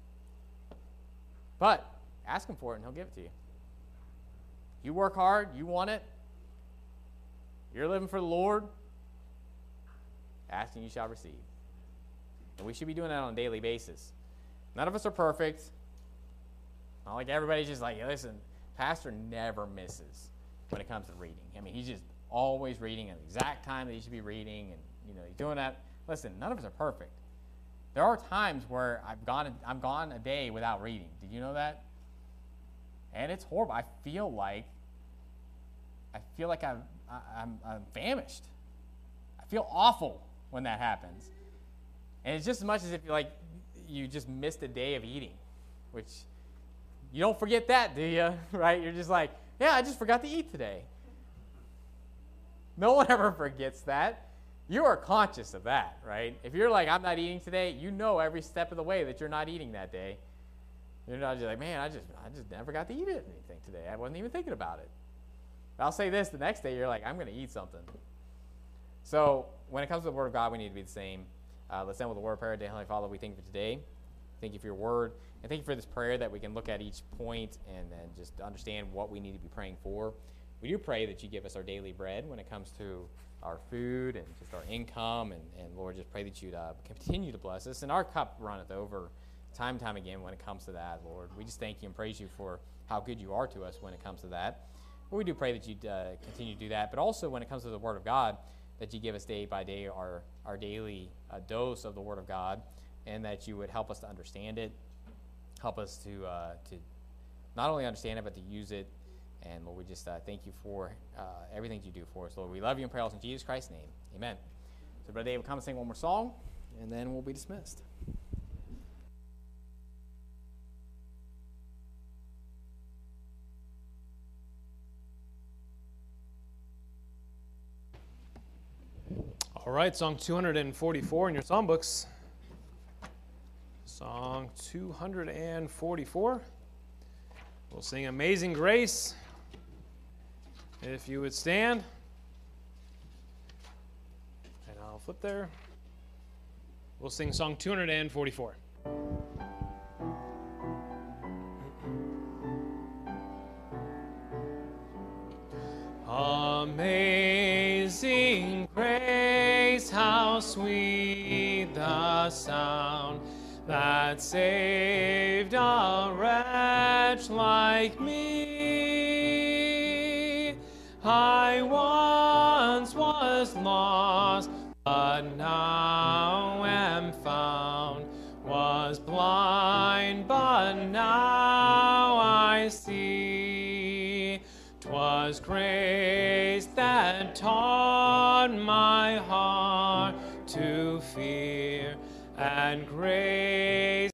But ask Him for it and He'll give it to you. You work hard, you want it, you're living for the Lord, ask and you shall receive. And we should be doing that on a daily basis. None of us are perfect. Not like everybody's just like, listen, pastor never misses when it comes to reading. I mean, he's just always reading at the exact time that he should be reading, and you know, he's doing that. Listen, none of us are perfect. There are times where I've gone, I'm gone a day without reading. Did you know that? And it's horrible. I feel like, I feel like I'm, I'm, I'm famished. I feel awful when that happens. And it's just as much as if like you just missed a day of eating, which you don't forget that, do you? Right? You're just like, yeah, I just forgot to eat today. No one ever forgets that. You are conscious of that, right? If you're like, I'm not eating today, you know every step of the way that you're not eating that day. You're not just like, man, I just I just never got to eat anything today. I wasn't even thinking about it. But I'll say this, the next day you're like, I'm going to eat something. So when it comes to the Word of God, we need to be the same. Uh, let's end with a word of prayer. Dear Heavenly Father, we thank you for today. Thank you for your word. And thank you for this prayer that we can look at each point and then just understand what we need to be praying for. We do pray that you give us our daily bread when it comes to our food and just our income. And, and Lord, just pray that you'd uh, continue to bless us. And our cup runneth over time and time again when it comes to that, Lord. We just thank you and praise you for how good you are to us when it comes to that. But we do pray that you'd uh, continue to do that. But also when it comes to the Word of God, that you give us day by day our, our daily uh, dose of the Word of God, and that you would help us to understand it, help us to uh, to not only understand it, but to use it. And Lord, we just uh, thank you for uh, everything you do for us. Lord, we love you and pray all in Jesus Christ's name. Amen. So Brother Dave will come and sing one more song, and then we'll be dismissed. All right, song two hundred forty-four in your songbooks. Song two hundred forty-four. We'll sing Amazing Grace. If you would stand. And I'll flip there. We'll sing song two hundred forty-four. Amazing grace, how sweet the sound that saved a wretch like me. I once was lost, but now am found, was blind, but now I see. 'Twas grace that taught my heart to fear, and grace